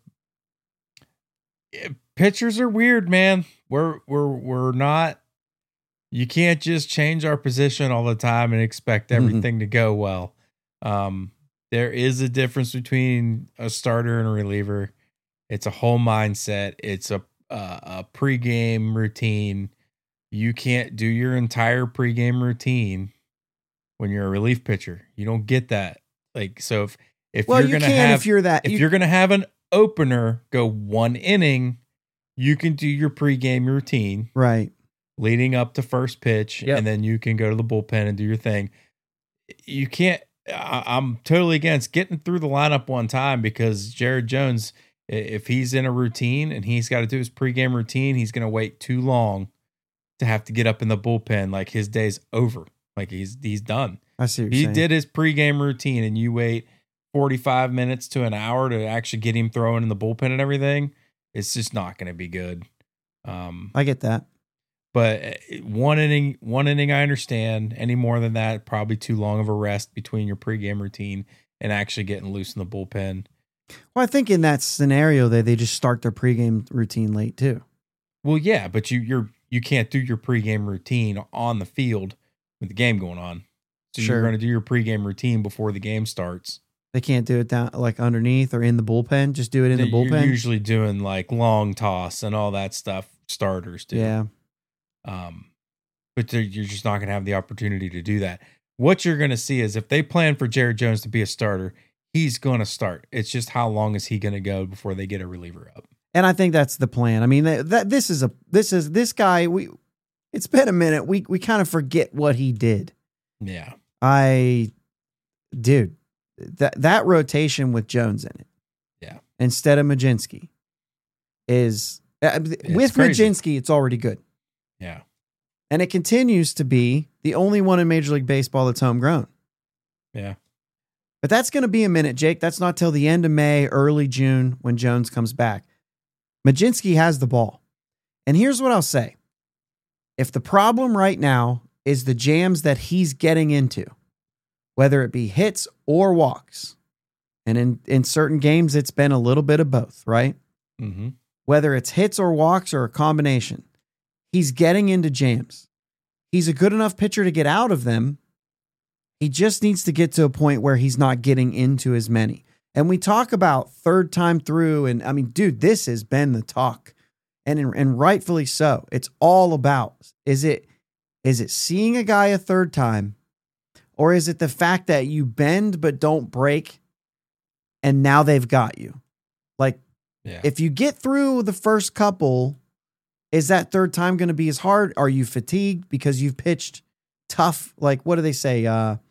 pitchers are weird, man. We're not, you can't just change our position all the time and expect everything to go well. There is a difference between a starter and a reliever. It's a whole mindset. It's a pregame routine. You can't do your entire pregame routine when you're a relief pitcher. You don't get that. Like, so if you're going to have, you're going to have an opener go 1 inning, you can do your pregame routine. Right. Leading up to first pitch. Yep. And then you can go to the bullpen and do your thing. You can't, I'm totally against getting through the lineup one time because Jared Jones, if he's in a routine and he's got to do his pregame routine, he's going to wait too long to have to get up in the bullpen. Like his day's over. Like he's done. I see what you're saying. He did his pregame routine and you wait 45 minutes to an hour to actually get him throwing in the bullpen and everything. It's just not going to be good. I get that. But one inning, I understand. Any more than that, probably too long of a rest between your pregame routine and actually getting loose in the bullpen. Well, I think in that scenario, they just start their pregame routine late too. Well, yeah, but you can't do your pregame routine on the field with the game going on. So Sure. You're going to do your pregame routine before the game starts. They can't do it down like underneath or in the bullpen. Just do it in the bullpen. You're usually doing like long toss and all that stuff. Starters do. Yeah. But you're just not going to have the opportunity to do that. What you're going to see is if they plan for Jared Jones to be a starter, he's going to start. It's just how long is he going to go before they get a reliever up? And I think that's the plan. I mean, this guy. It's been a minute. We kind of forget what he did. Yeah. Dude, that rotation with Jones in it. Yeah. Instead of Majinski is with crazy. Majinski, it's already good. Yeah. And it continues to be the only one in Major League Baseball that's homegrown. Yeah. But that's going to be a minute, Jake. That's not till the end of May, early June when Jones comes back. Mlodzinski has the ball. And here's what I'll say. If the problem right now is the jams that he's getting into, whether it be hits or walks, and in certain games, it's been a little bit of both, right? Mm-hmm. Whether it's hits or walks or a combination, he's getting into jams. He's a good enough pitcher to get out of them. He just needs to get to a point where he's not getting into as many. And we talk about third time through, and I mean, dude, this has been the talk, and rightfully so. It's all about, is it seeing a guy a third time, or is it the fact that you bend but don't break, and now they've got you? Like, if you get through the first couple, is that third time going to be as hard? Are you fatigued because you've pitched tough? Like, what do they say?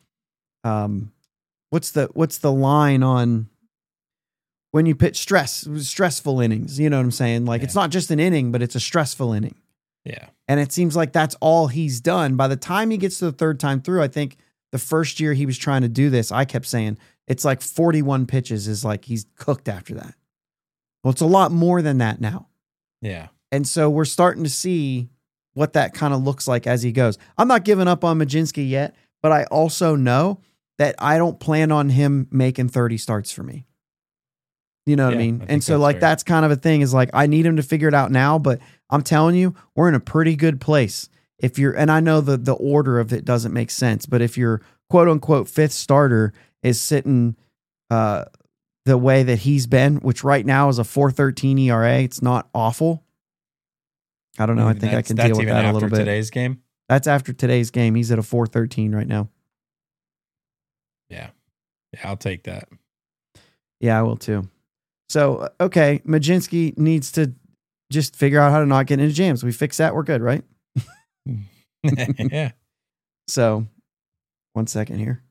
What's the line on when you pitch stressful innings? You know what I'm saying? Like, it's not just an inning, but it's a stressful inning. Yeah. And it seems like that's all he's done. By the time he gets to the third time through, I think the first year he was trying to do this, I kept saying it's like 41 pitches is like he's cooked after that. Well, it's a lot more than that now. Yeah. And so we're starting to see what that kind of looks like as he goes. I'm not giving up on Mlodzinski yet, but I also know that I don't plan on him making 30 starts for me. You know what I mean? And so like, that's kind of a thing, is like, I need him to figure it out now, but I'm telling you, we're in a pretty good place. If you're, and I know the order of it doesn't make sense, but if your quote unquote fifth starter is sitting, the way that he's been, which right now is a 4.13 ERA, it's not awful. I don't know. I think I can deal with that a little bit. Today's game? That's after today's game. He's at a 4.13 right now. Yeah. Yeah, I'll take that. Yeah, I will too. So, okay, Mlodzinski needs to just figure out how to not get into jams. We fix that, we're good, right? Yeah. So, 1 second here.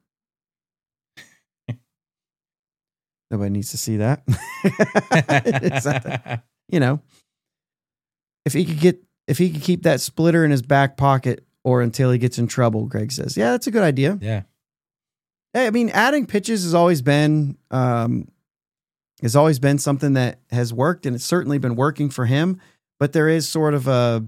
Nobody needs to see that. You know, if he could keep that splitter in his back pocket or until he gets in trouble, Greg says, yeah, that's a good idea. Yeah. Hey, I mean, adding pitches has always been something that has worked, and it's certainly been working for him. But there is sort of a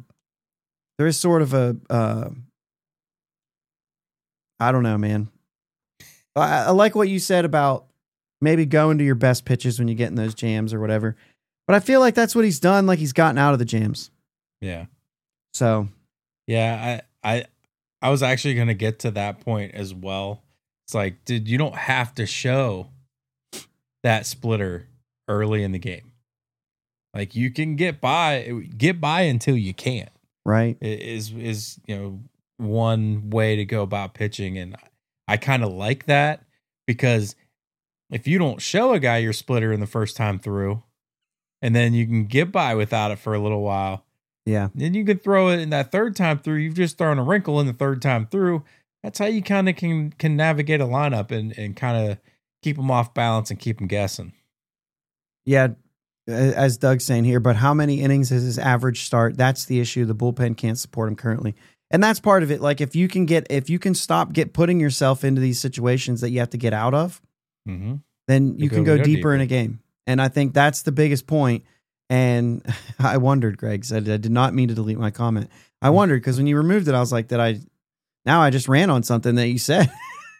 I don't know, man. I like what you said about maybe going to your best pitches when you get in those jams or whatever. But I feel like that's what he's done. Like, he's gotten out of the jams. Yeah. So. Yeah, I was actually going to get to that point as well. It's like, dude, you don't have to show that splitter early in the game. Like, you can get by until you can't. Right. Is one way to go about pitching. And I kind of like that, because if you don't show a guy your splitter in the first time through, and then you can get by without it for a little while, yeah, then you can throw it in that third time through. You've just thrown a wrinkle in the third time through. That's how you kind of can navigate a lineup and kind of keep them off balance and keep them guessing. Yeah, as Doug's saying here, but how many innings is his average start? That's the issue. The bullpen can't support him currently. And that's part of it. Like, if you can stop putting yourself into these situations that you have to get out of, mm-hmm. then you can go deeper in a game. And I think that's the biggest point. And I wondered, Greg said, I did not mean to delete my comment. I wondered, because when you removed it, I was like, now I just ran on something that you said.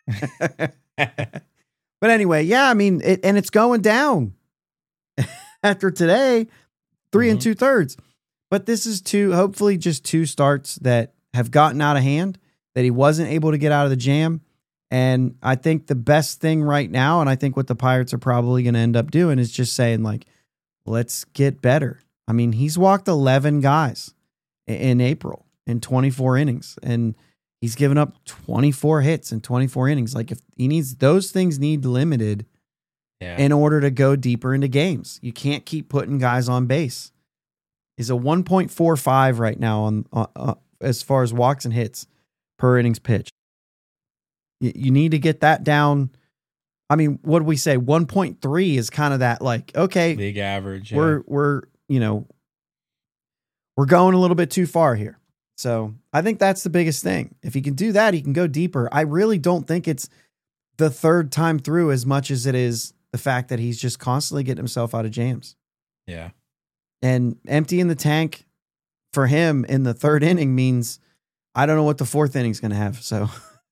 But anyway, yeah, I mean, it's going down after today, 3 mm-hmm. 2/3. But this is hopefully just two starts that have gotten out of hand, that he wasn't able to get out of the jam. And I think the best thing right now, and I think what the Pirates are probably going to end up doing, is just saying, like, let's get better. I mean, he's walked 11 guys in April in 24 innings, and he's given up 24 hits in 24 innings. Like, if he needs, those things need limited in order to go deeper into games. You can't keep putting guys on base. He's a 1.45 right now on as far as walks and hits per innings pitched. You need to get that down. I mean, what do we say? 1.3 is kind of that, like, okay, league average. Yeah. We're going a little bit too far here. So I think that's the biggest thing. If he can do that, he can go deeper. I really don't think it's the third time through as much as it is the fact that he's just constantly getting himself out of jams. Yeah. And emptying the tank for him in the third inning means I don't know what the fourth inning is going to have. So,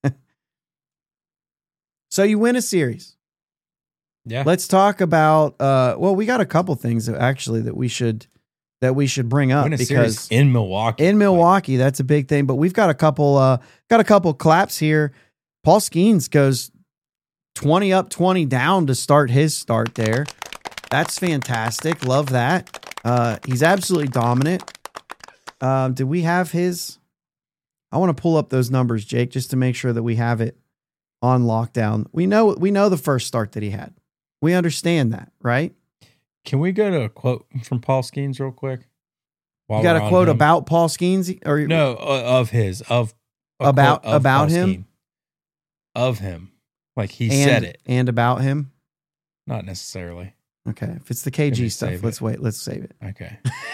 so you win a series. Yeah. Let's talk about, well, we got a couple things actually that we should bring up because in Milwaukee, that's a big thing, but we've got a couple claps here. Paul Skeens goes 20 up, 20 down to start his start there. That's fantastic. Love that. He's absolutely dominant. Did we have his? I want to pull up those numbers, Jake, just to make sure that we have it on lockdown. We know the first start that he had. We understand that, right? Can we go to a quote from Paul Skeens real quick? You got a quote about Paul Skeens, or no, of about Paul him, Skeen. Of him, like he said it, and about him. Not necessarily. Okay, if it's the KG stuff, let's wait. Let's save it. Okay.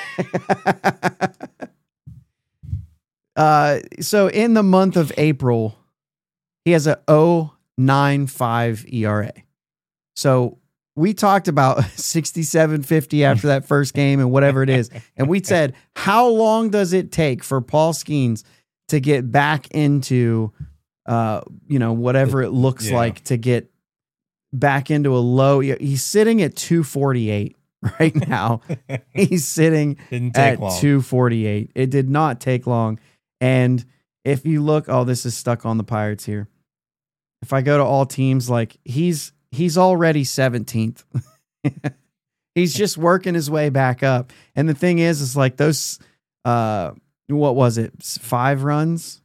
So in the month of April, he has a 0.95 ERA. So we talked about 67.50 after that first game and whatever it is. And we said, how long does it take for Paul Skeens to get back into, whatever it looks like to get back into a low? He's sitting at 248 right now. He's sitting at 248. It did not take long. And if you look, this is stuck on the Pirates here. If I go to all teams, like he's already 17th. He's just working his way back up. And the thing is like those, what was it? 5 runs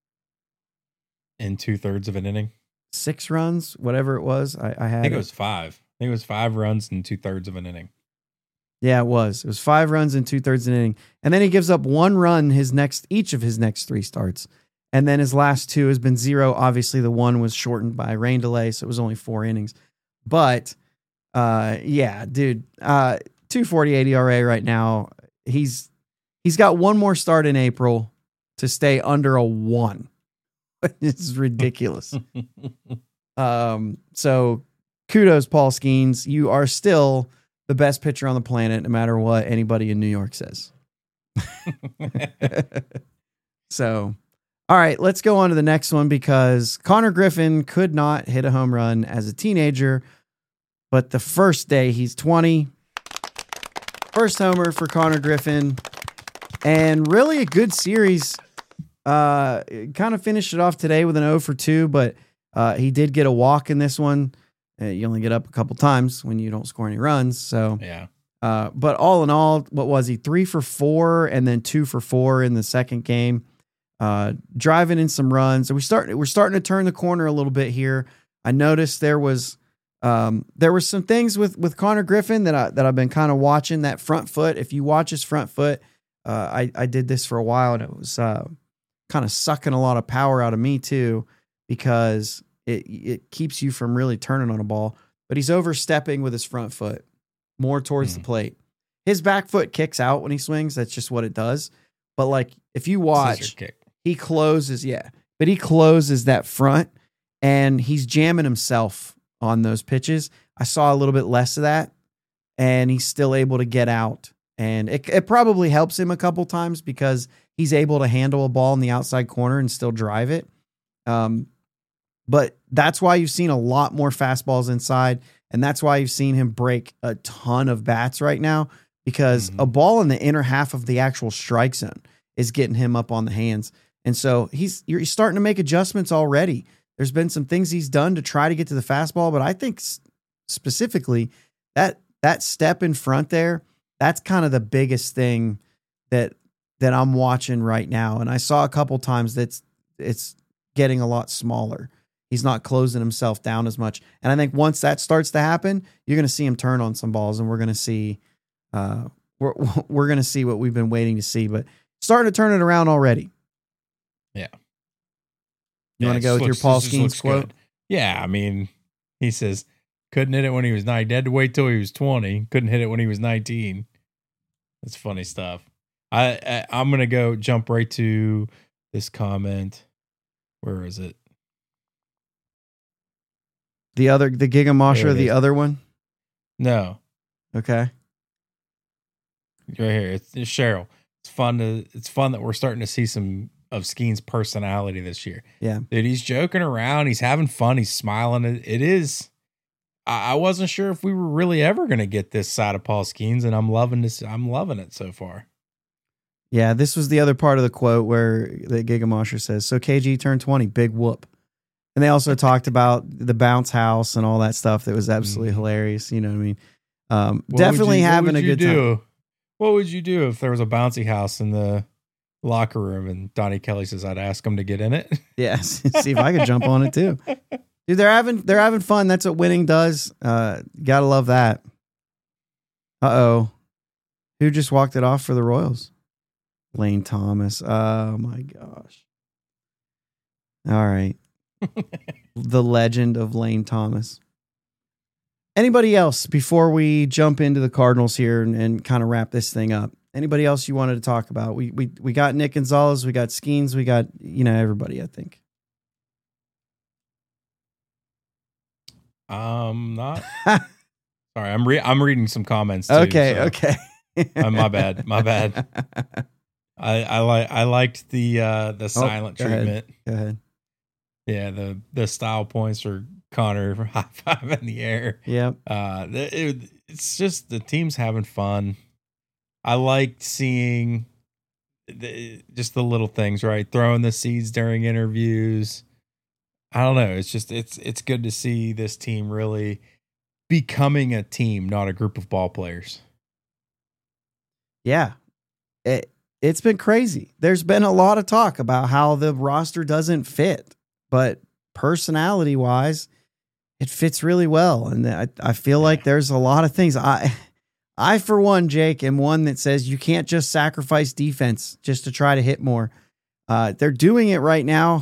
in 2/3 of an inning, 6 runs, whatever it was. I think it was 5. I think it was 5 runs in 2/3 of an inning. Yeah, it was. It was 5 runs in 2/3 of an inning. And then he gives up 1 run each of his next 3 starts. And then his last 2 has been 0. Obviously, the 1 was shortened by rain delay, so it was only 4 innings. But, dude, 2.48 ERA right now. He's got 1 more start in April to stay under a 1. It's ridiculous. So kudos, Paul Skeens. You are still the best pitcher on the planet, no matter what anybody in New York says. So, all right, let's go on to the next one because Connor Griffin could not hit a home run as a teenager, but the first day he's 20. First homer for Connor Griffin, and really a good series. Kind of finished it off today with an 0 for 2, but he did get a walk in this one. You only get up a couple times when you don't score any runs. So, yeah. But all in all, what was he? 3 for 4 and then 2 for 4 in the second game. Driving in some runs. So we're starting to turn the corner a little bit here. I noticed there was some things with Connor Griffin that I've been kind of watching. That front foot. If you watch his front foot, I did this for a while and it was kind of sucking a lot of power out of me too, because it keeps you from really turning on a ball. But he's overstepping with his front foot more towards the plate. His back foot kicks out when he swings. That's just what it does. But like if you watch, he closes, but he closes that front and he's jamming himself on those pitches. I saw a little bit less of that and he's still able to get out. And it probably helps him a couple times because he's able to handle a ball in the outside corner and still drive it. But that's why you've seen a lot more fastballs inside. And that's why you've seen him break a ton of bats right now, because a ball in the inner half of the actual strike zone is getting him up on the hands. And so you're starting to make adjustments already. There's been some things he's done to try to get to the fastball, but I think specifically that step in front there, that's kind of the biggest thing that I'm watching right now. And I saw a couple times that it's getting a lot smaller. He's not closing himself down as much. And I think once that starts to happen, you're going to see him turn on some balls, and we're going to see we're going to see what we've been waiting to see, but starting to turn it around already. Yeah. You want to go with your Paul Skeens quote? Good. Yeah. I mean, he says, couldn't hit it when he was 9. Had to wait till he was 20. Couldn't hit it when he was 19. That's funny stuff. I'm going to go jump right to this comment. Where is it? The Giga Mosher, the other one? No. Okay. Right here. It's Cheryl. It's fun that we're starting to see some of Skeen's personality this year. Yeah. Dude, he's joking around. He's having fun. He's smiling. It is. I wasn't sure if we were really ever going to get this side of Paul Skeens, and I'm loving this. I'm loving it so far. Yeah, this was the other part of the quote where the Giga Mosher says, "So KG turned 20, big whoop." And they also talked about the bounce house and all that stuff that was absolutely hilarious. You know what I mean? Definitely having a good time. What would you do if there was a bouncy house in the locker room and Donnie Kelly says, I'd ask him to get in it? Yes. See if I could jump on it too. Dude, they're having fun. That's what winning does. Gotta love that. Uh-oh. Who just walked it off for the Royals? Lane Thomas. Oh my gosh. All right. The legend of Lane Thomas. Anybody else before we jump into the Cardinals here and kind of wrap this thing up? Anybody else you wanted to talk about? We got Nick Gonzalez, we got Skeens, we got, everybody, I think. Not. Sorry, I'm reading some comments too. Okay. My bad. I liked the silent treatment. Go ahead. Yeah, the style points for Connor for high five in the air. Yep. It's just the team's having fun. I liked seeing just the little things, right? Throwing the seeds during interviews. I don't know. It's just it's good to see this team really becoming a team, not a group of ball players. Yeah. It's been crazy. There's been a lot of talk about how the roster doesn't fit, but personality wise, it fits really well. And I feel like there's a lot of things. I, for one, Jake, am one that says you can't just sacrifice defense just to try to hit more. They're doing it right now.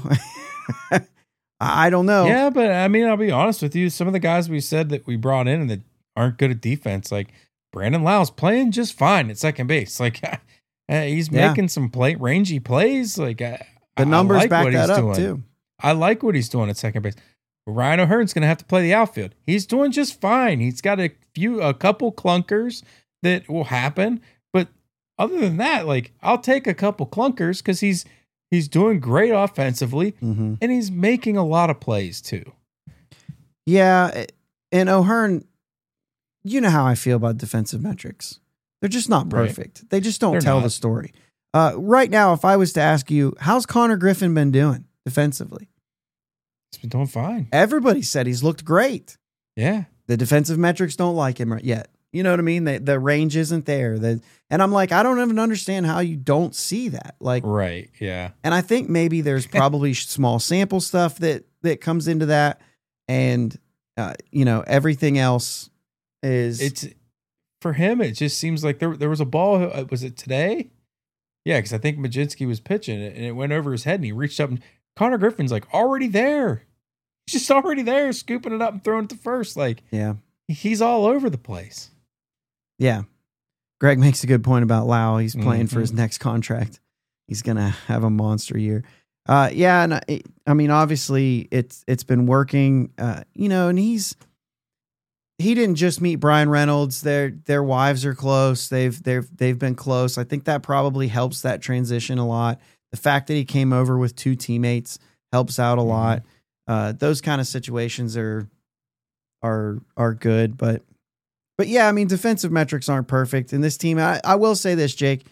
I don't know. Yeah, but I mean, I'll be honest with you. Some of the guys we said that we brought in and that aren't good at defense, like Brandon Lyle's playing just fine at second base. Like he's making some rangy plays. Like the numbers like back that up too. I like what he's doing at second base. Ryan O'Hearn's going to have to play the outfield. He's doing just fine. He's got a couple clunkers that will happen, but other than that, like I'll take a couple clunkers because he's doing great offensively, and he's making a lot of plays too. Yeah, and O'Hearn, you know how I feel about defensive metrics. They're just not perfect. Right. They just don't tell the story. Right now, if I was to ask you, how's Connor Griffin been doing defensively? He's been doing fine. Everybody said he's looked great. Yeah. The defensive metrics don't like him yet. You know what I mean? The range isn't there. And I'm like, I don't even understand how you don't see that. Like, right. Yeah. And I think maybe there's probably small sample stuff that comes into that. And, everything else it's for him. It just seems like there was a ball. Was it today? Yeah. Cause I think Majinski was pitching it and it went over his head and he reached up and Connor Griffin's like already there. He's just already there, scooping it up and throwing it to first. Like, yeah, he's all over the place. Yeah. Greg makes a good point about Lau. He's playing for his next contract. He's going to have a monster year. And I mean, obviously it's been working, and he didn't just meet Brian Reynolds. Their wives are close. They've been close. I think that probably helps that transition a lot. The fact that he came over with two teammates helps out a lot. Those kind of situations are good, but yeah, I mean, defensive metrics aren't perfect. And this team, I will say this, Jake,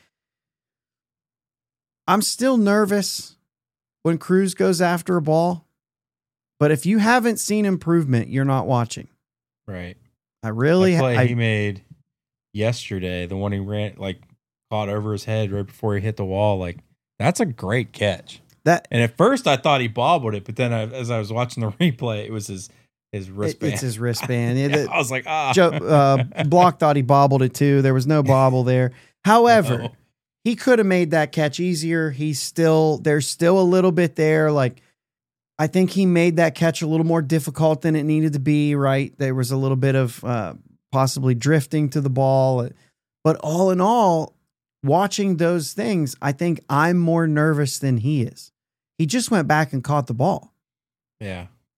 I'm still nervous when Cruz goes after a ball, but if you haven't seen improvement, you're not watching. Right. He made yesterday, the one he ran, like caught over his head right before he hit the wall. Like that's a great catch. And at first I thought he bobbled it, but then as I was watching the replay, it was his wristband. It's his wristband. I was like, Block thought he bobbled it too. There was no bobble there. However, he could have made that catch easier. There's still a little bit there. Like, I think he made that catch a little more difficult than it needed to be, right? There was a little bit of possibly drifting to the ball. But all in all, watching those things, I think I'm more nervous than he is. He just went back and caught the ball. Yeah.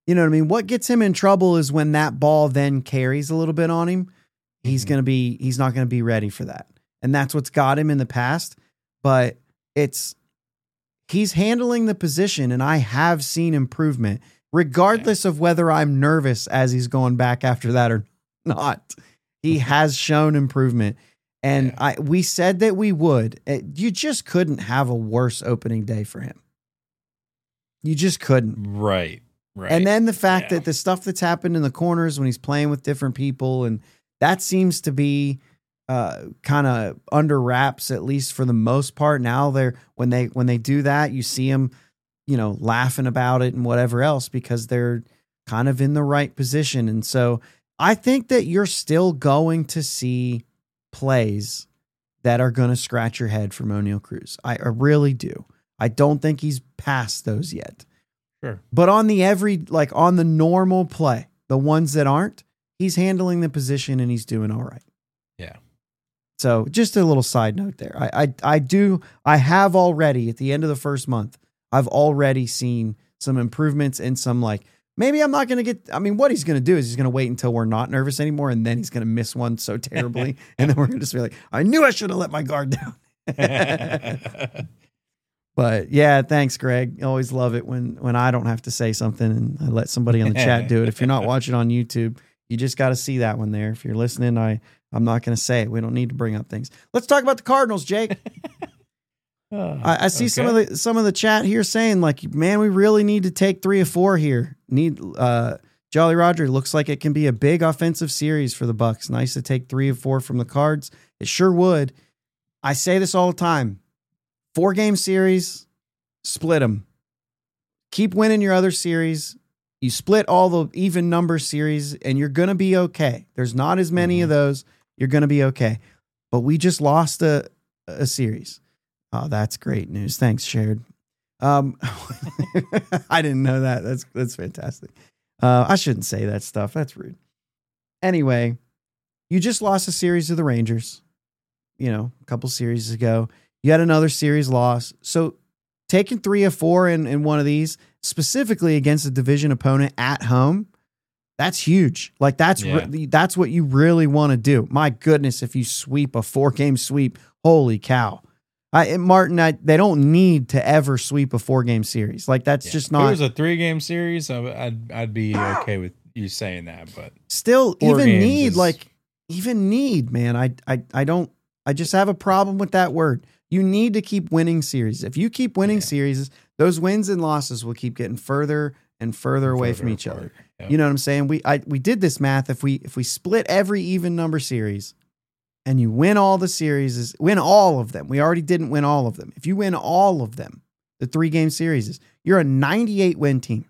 You know what I mean? What gets him in trouble is when that ball then carries a little bit on him. He's not going to be ready for that. And that's what's got him in the past. But he's handling the position, and I have seen improvement, regardless of whether I'm nervous as he's going back after that or not. He has shown improvement. And we said that we would. You just couldn't have a worse opening day for him. You just couldn't. Right. And then the fact that the stuff that's happened in the corners when he's playing with different people, and that seems to be kind of under wraps, at least for the most part. Now when they do that, you see him, laughing about it and whatever else, because they're kind of in the right position. And so I think that you're still going to see plays that are going to scratch your head from Oneil Cruz. I really do. I don't think he's past those yet. Sure. But on on the normal play, the ones that aren't, he's handling the position and he's doing all right. Yeah. So just a little side note there. I have already, at the end of the first month, I've already seen some improvements and some maybe I'm not going to what he's going to do is he's going to wait until we're not nervous anymore. And then he's going to miss one so terribly. And then we're going to just be like, I knew I should have let my guard down. But yeah, thanks, Greg. Always love it when I don't have to say something and I let somebody on the chat do it. If you're not watching on YouTube, you just got to see that one there. If you're listening, I'm not going to say it. We don't need to bring up things. Let's talk about the Cardinals, Jake. I see some of the chat here saying man, we really need to take 3 or 4 here. Jolly Roger, looks like it can be a big offensive series for the Bucks. Nice to take 3 or 4 from the Cards. It sure would. I say this all the time. 4-game series, split them. Keep winning your other series. You split all the even number series and you're going to be okay. There's not as many of those. You're going to be okay. But we just lost a series. Oh, that's great news. Thanks, Shared. I didn't know that. That's fantastic. I shouldn't say that stuff. That's rude. Anyway, you just lost a series to the Rangers, a couple series ago. You had another series loss. So taking 3 or 4 in one of these, specifically against a division opponent at home, that's huge. That's what you really want to do. My goodness, if you sweep a 4-game sweep, holy cow. Martin, they don't need to ever sweep a 4-game series. That's just not. If it was a 3-game series, I'd be okay with you saying that. But still, even need, man. I just have a problem with that word. You need to keep winning series. If you keep winning series, those wins and losses will keep getting further and further away from each other. Yep. You know what I'm saying? We did this math. If we split every even number series and you win all the series, win all of them. We already didn't win all of them. If you win all of them, the 3-game series, you're a 98 win team.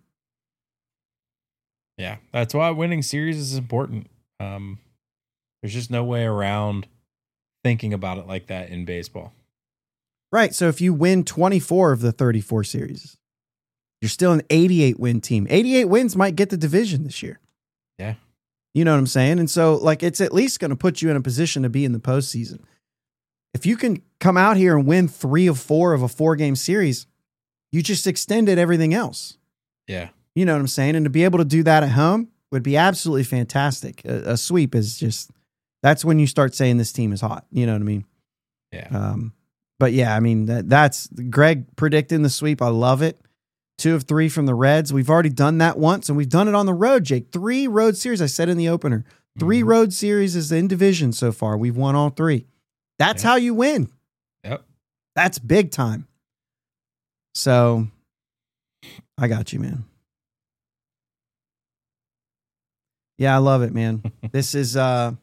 Yeah, that's why winning series is important. There's just no way around thinking about it like that in baseball. Right. So if you win 24 of the 34 series, you're still an 88 win team. 88 wins might get the division this year. Yeah. You know what I'm saying? And so it's at least going to put you in a position to be in the postseason. If you can come out here and win 3 of 4 of a 4-game series, you just extended everything else. Yeah. You know what I'm saying? And to be able to do that at home would be absolutely fantastic. A sweep is just, that's when you start saying this team is hot. You know what I mean? Yeah. But yeah, I mean, that's Greg predicting the sweep. I love it. 2 of 3 from the Reds. We've already done that once, and we've done it on the road, Jake. 3 road series. I said in the opener, 3 road series is in division so far. We've won all 3. That's how you win. Yep. That's big time. So I got you, man. Yeah, I love it, man. This is Doug,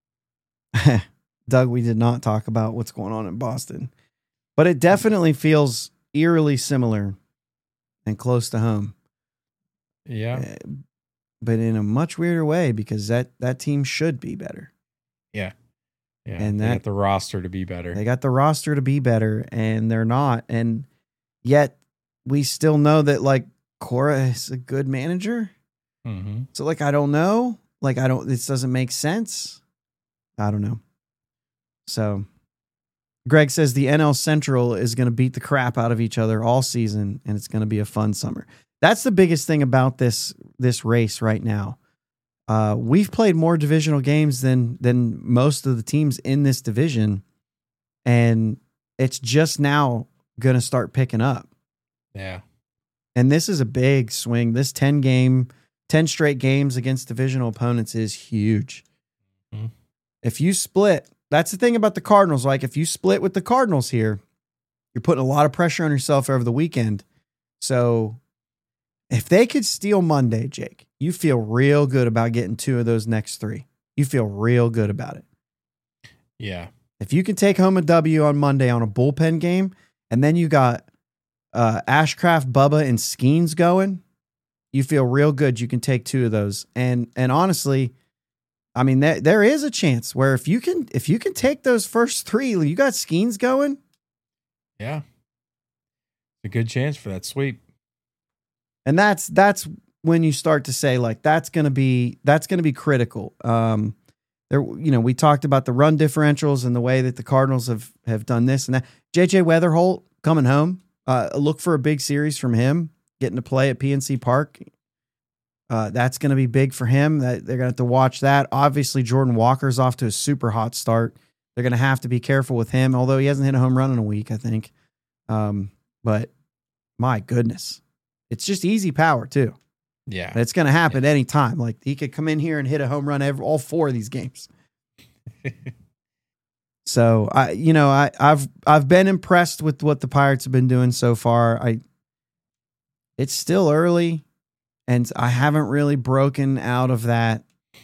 we did not talk about what's going on in Boston, but it definitely feels eerily similar and close to home. Yeah. But in a much weirder way, because that team should be better. Yeah. Yeah. And they got the roster to be better. They got the roster to be better, and they're not. And yet we still know that Cora is a good manager. Mm-hmm. So I don't know. This doesn't make sense. I don't know. So Greg says the NL Central is going to beat the crap out of each other all season, and it's going to be a fun summer. That's the biggest thing about this race right now. We've played more divisional games than most of the teams in this division, and it's just now going to start picking up. Yeah. And this is a big swing. This 10 straight games against divisional opponents is huge. Mm-hmm. If you split, that's the thing about the Cardinals. Like, if you split with the Cardinals here, you're putting a lot of pressure on yourself over the weekend. So if they could steal Monday, Jake, you feel real good about getting 2 of those next 3. You feel real good about it. Yeah. If you can take home a W on Monday on a bullpen game, and then you got Ashcraft, Bubba, and Skeens going, you feel real good. You can take 2 of those. And honestly, I mean, there is a chance where if you can take those first 3, you got Skeens going. Yeah. It's a good chance for that sweep. And that's when you start to say, like, that's going to be critical. We talked about the run differentials and the way that the Cardinals have done this and that. JJ Weatherholt coming home. Look for a big series from him, getting to play at PNC Park. That's going to be big for him. That they're going to have to watch that. Obviously, Jordan Walker's off to a super hot start. They're going to have to be careful with him, although he hasn't hit a home run in a week, I think. But my goodness, it's just easy power too. Yeah, it's going to happen anytime. Like, he could come in here and hit a home run all 4 of these games. So I've been impressed with what the Pirates have been doing so far. It's still early, and I haven't really broken out of that.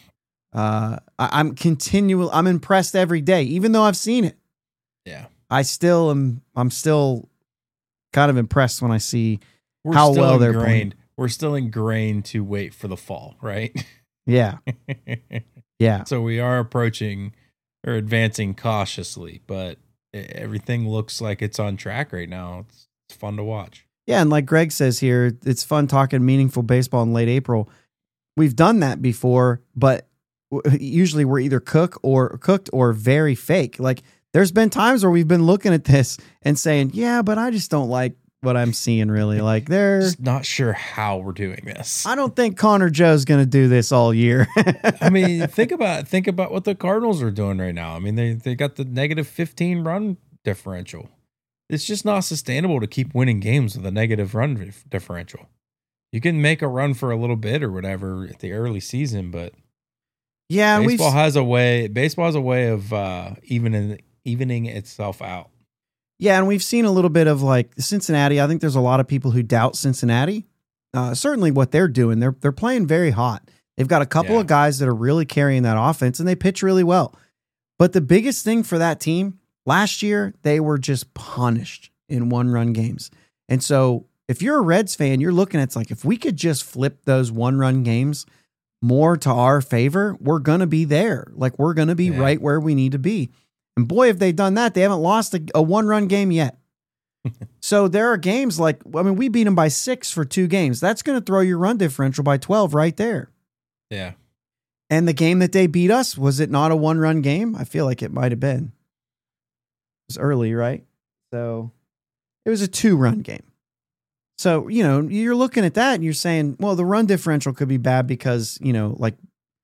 I'm impressed every day, even though I've seen it. Yeah, I'm still kind of impressed when I see how well they're playing. We're still ingrained to wait for the fall, right? Yeah. Yeah. So we are approaching or advancing cautiously, but everything looks like it's on track right now. It's fun to watch. Yeah, and like Greg says here, it's fun talking meaningful baseball in late April. We've done that before, but usually we're either cooked or very fake. Like, there's been times where we've been looking at this and saying, yeah, but I just don't like what I'm seeing, really. Like, they're just not sure how we're doing this. I don't think Connor Joe's going to do this all year. I mean, think about what the Cardinals are doing right now. I mean, they got the negative 15 run differential. It's just not sustainable to keep winning games with a negative run differential. You can make a run for a little bit or whatever at the early season, but yeah, baseball has a way of evening itself out. Yeah, and we've seen a little bit of, like, Cincinnati. I think there's a lot of people who doubt Cincinnati. Certainly what they're doing. They're playing very hot. They've got a couple of guys that are really carrying that offense, and they pitch really well. But the biggest thing for that team, last year, they were just punished in 1-run games. And so if you're a Reds fan, you're looking at, it's like, if we could just flip those 1-run games more to our favor, we're going to be there. Like, we're going to be right where we need to be. And boy, if they've done that, they haven't lost a 1-run game yet. So there are games like, I mean, we beat them by 6 for 2 games. That's going to throw your run differential by 12 right there. Yeah. And the game that they beat us, was it not a 1-run game? I feel like it might have been. It was early, right? So it was a 2-run game. So, you're looking at that and you're saying, well, the run differential could be bad because, like,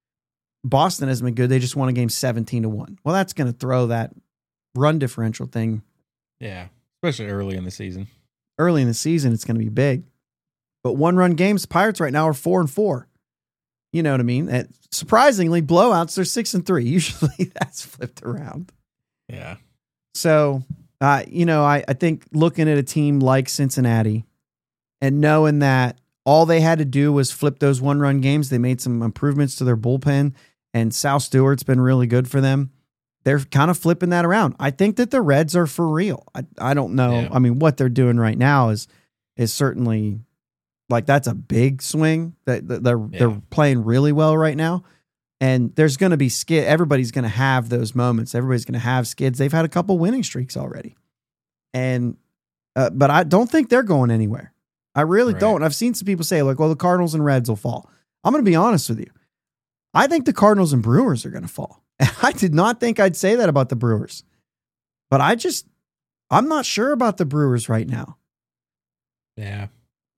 Boston hasn't been good. They just won a game 17-1. Well, that's going to throw that run differential thing. Yeah, especially early in the season. Early in the season, it's going to be big. But 1-run games, Pirates right now are 4-4. You know what I mean? And surprisingly, blowouts, they're 6-3. Usually that's flipped around. Yeah. So, I think looking at a team like Cincinnati and knowing that all they had to do was flip those 1-run games, they made some improvements to their bullpen, and Sal Stewart's been really good for them. They're kind of flipping that around. I think that the Reds are for real. I don't know. Yeah. I mean, what they're doing right now is certainly, like, that's a big swing. They're playing really well right now. And there's going to be skid. Everybody's going to have those moments. Everybody's going to have skids. They've had a couple winning streaks already. And but I don't think they're going anywhere. I really don't. I've seen some people say, like, well, the Cardinals and Reds will fall. I'm going to be honest with you. I think the Cardinals and Brewers are going to fall. And I did not think I'd say that about the Brewers. But I'm not sure about the Brewers right now. Yeah.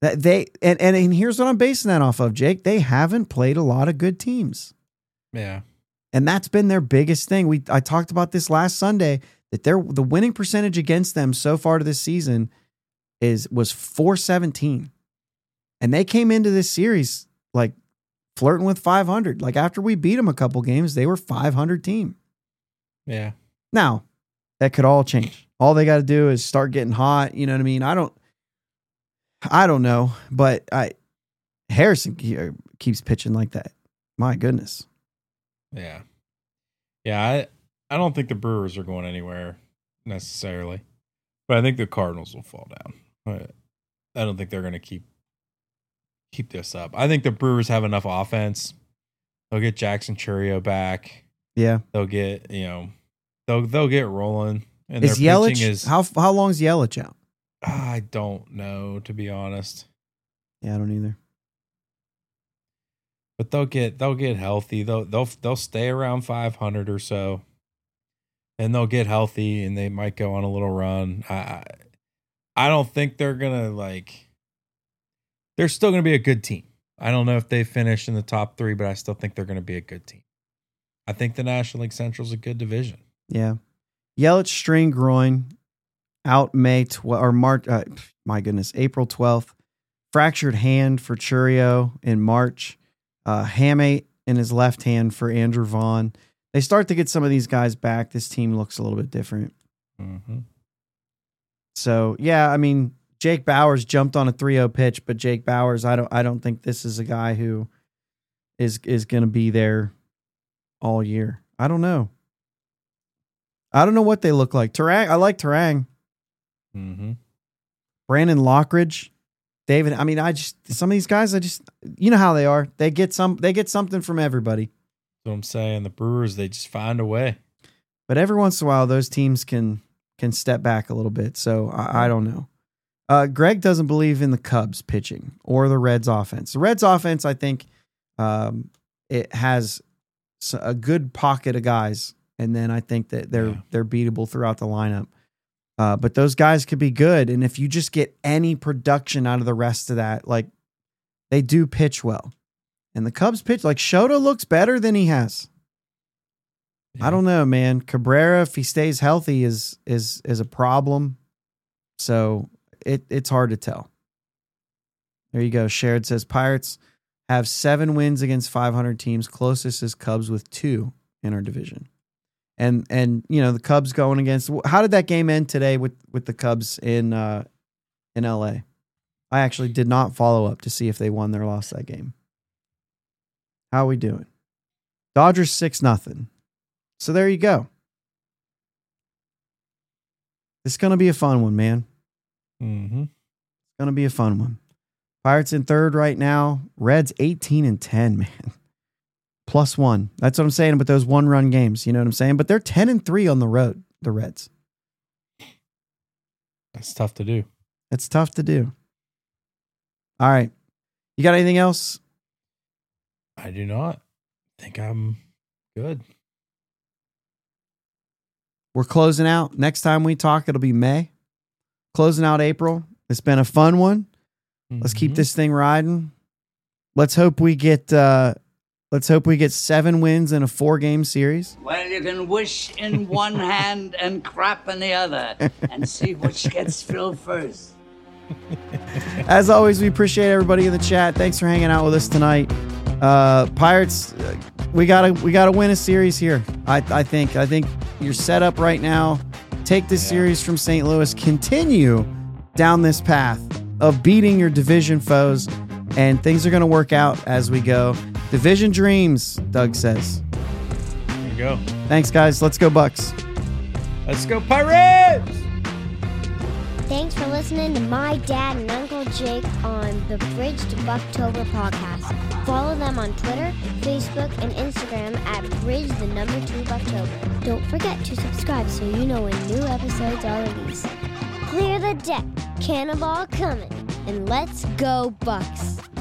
That and here's what I'm basing that off of, Jake. They haven't played a lot of good teams. Yeah. And that's been their biggest thing. I talked about this last Sunday, that the winning percentage against them so far to this season was .417. And they came into this series like flirting with 500. Like after we beat them a couple games, they were 500 team. Yeah. Now, that could all change. All they got to do is start getting hot. You know what I mean? I don't know, but Harrison keeps pitching like that. My goodness. Yeah. Yeah, I don't think the Brewers are going anywhere necessarily, but I think the Cardinals will fall down. I don't think they're going to keep this up. I think the Brewers have enough offense. They'll get Jackson Chourio back. Yeah. They'll get, they'll get rolling. And is their Yelich, pitching is, how long is Yelich out? I don't know, to be honest. Yeah, I don't either. But they'll get healthy. They'll stay around 500 or so, and they'll get healthy, and they might go on a little run. I don't think they're gonna They're still gonna be a good team. I don't know if they finish in the top 3, but I still think they're gonna be a good team. I think the National League Central is a good division. Yeah, Yelich strained groin, out May 12 or March. My goodness, April 12th. Fractured hand for Chourio in March. Hamate in his left hand for Andrew Vaughn. They start to get some of these guys back. This team looks a little bit different. Mm-hmm. So yeah, I mean, Jake Bauers jumped on a 3-0 pitch, but Jake Bauers, I don't think this is a guy who is going to be there all year. I don't know. I don't know what they look like. Turang, I like Turang. Mm-hmm. Brandon Lockridge. David, I mean, some of these guys, you know how they are. They get something from everybody. That's what I'm saying. The Brewers, they just find a way. But every once in a while, those teams can step back a little bit. So I don't know. Greg doesn't believe in the Cubs pitching or the Reds offense. The Reds offense, I think, it has a good pocket of guys, and then I think that they're beatable throughout the lineup. But those guys could be good. And if you just get any production out of the rest of that, like they do pitch well. And the Cubs pitch, like Shota looks better than he has. Yeah. I don't know, man. Cabrera, if he stays healthy, is a problem. So it's hard to tell. There you go. Shared says Pirates have 7 wins against 500 teams. Closest is Cubs with 2 in our division. And the Cubs going against. How did that game end today with the Cubs in LA? I actually did not follow up to see if they won or lost that game. How are we doing? Dodgers 6-0. So there you go. It's going to be a fun one, man. Mm-hmm. It's going to be a fun one. Pirates in 3rd right now. Reds 18-10, man. +1. That's what I'm saying about those 1-run games. You know what I'm saying? But they're 10-3 on the road, the Reds. That's tough to do. It's tough to do. All right. You got anything else? I do not. I think I'm good. We're closing out. Next time we talk, it'll be May. Closing out April. It's been a fun one. Let's keep this thing riding. Let's hope we get 7 wins in a 4-game series. Well, you can wish in one hand and crap in the other and see which gets filled first. As always, we appreciate everybody in the chat. Thanks for hanging out with us tonight. Pirates, we gotta win a series here. I think you're set up right now. Take this series from St. Louis. Continue down this path of beating your division foes, and things are going to work out as we go. Division dreams, Doug says. There you go. Thanks, guys. Let's go Bucks. Let's go Pirates! Thanks for listening to my dad and Uncle Jake on the Bridge to Bucktober podcast. Follow them on Twitter, Facebook, and Instagram at Bridge2Bucktober. Don't forget to subscribe so you know when new episodes are released. Clear the deck, cannonball coming, and let's go Bucks.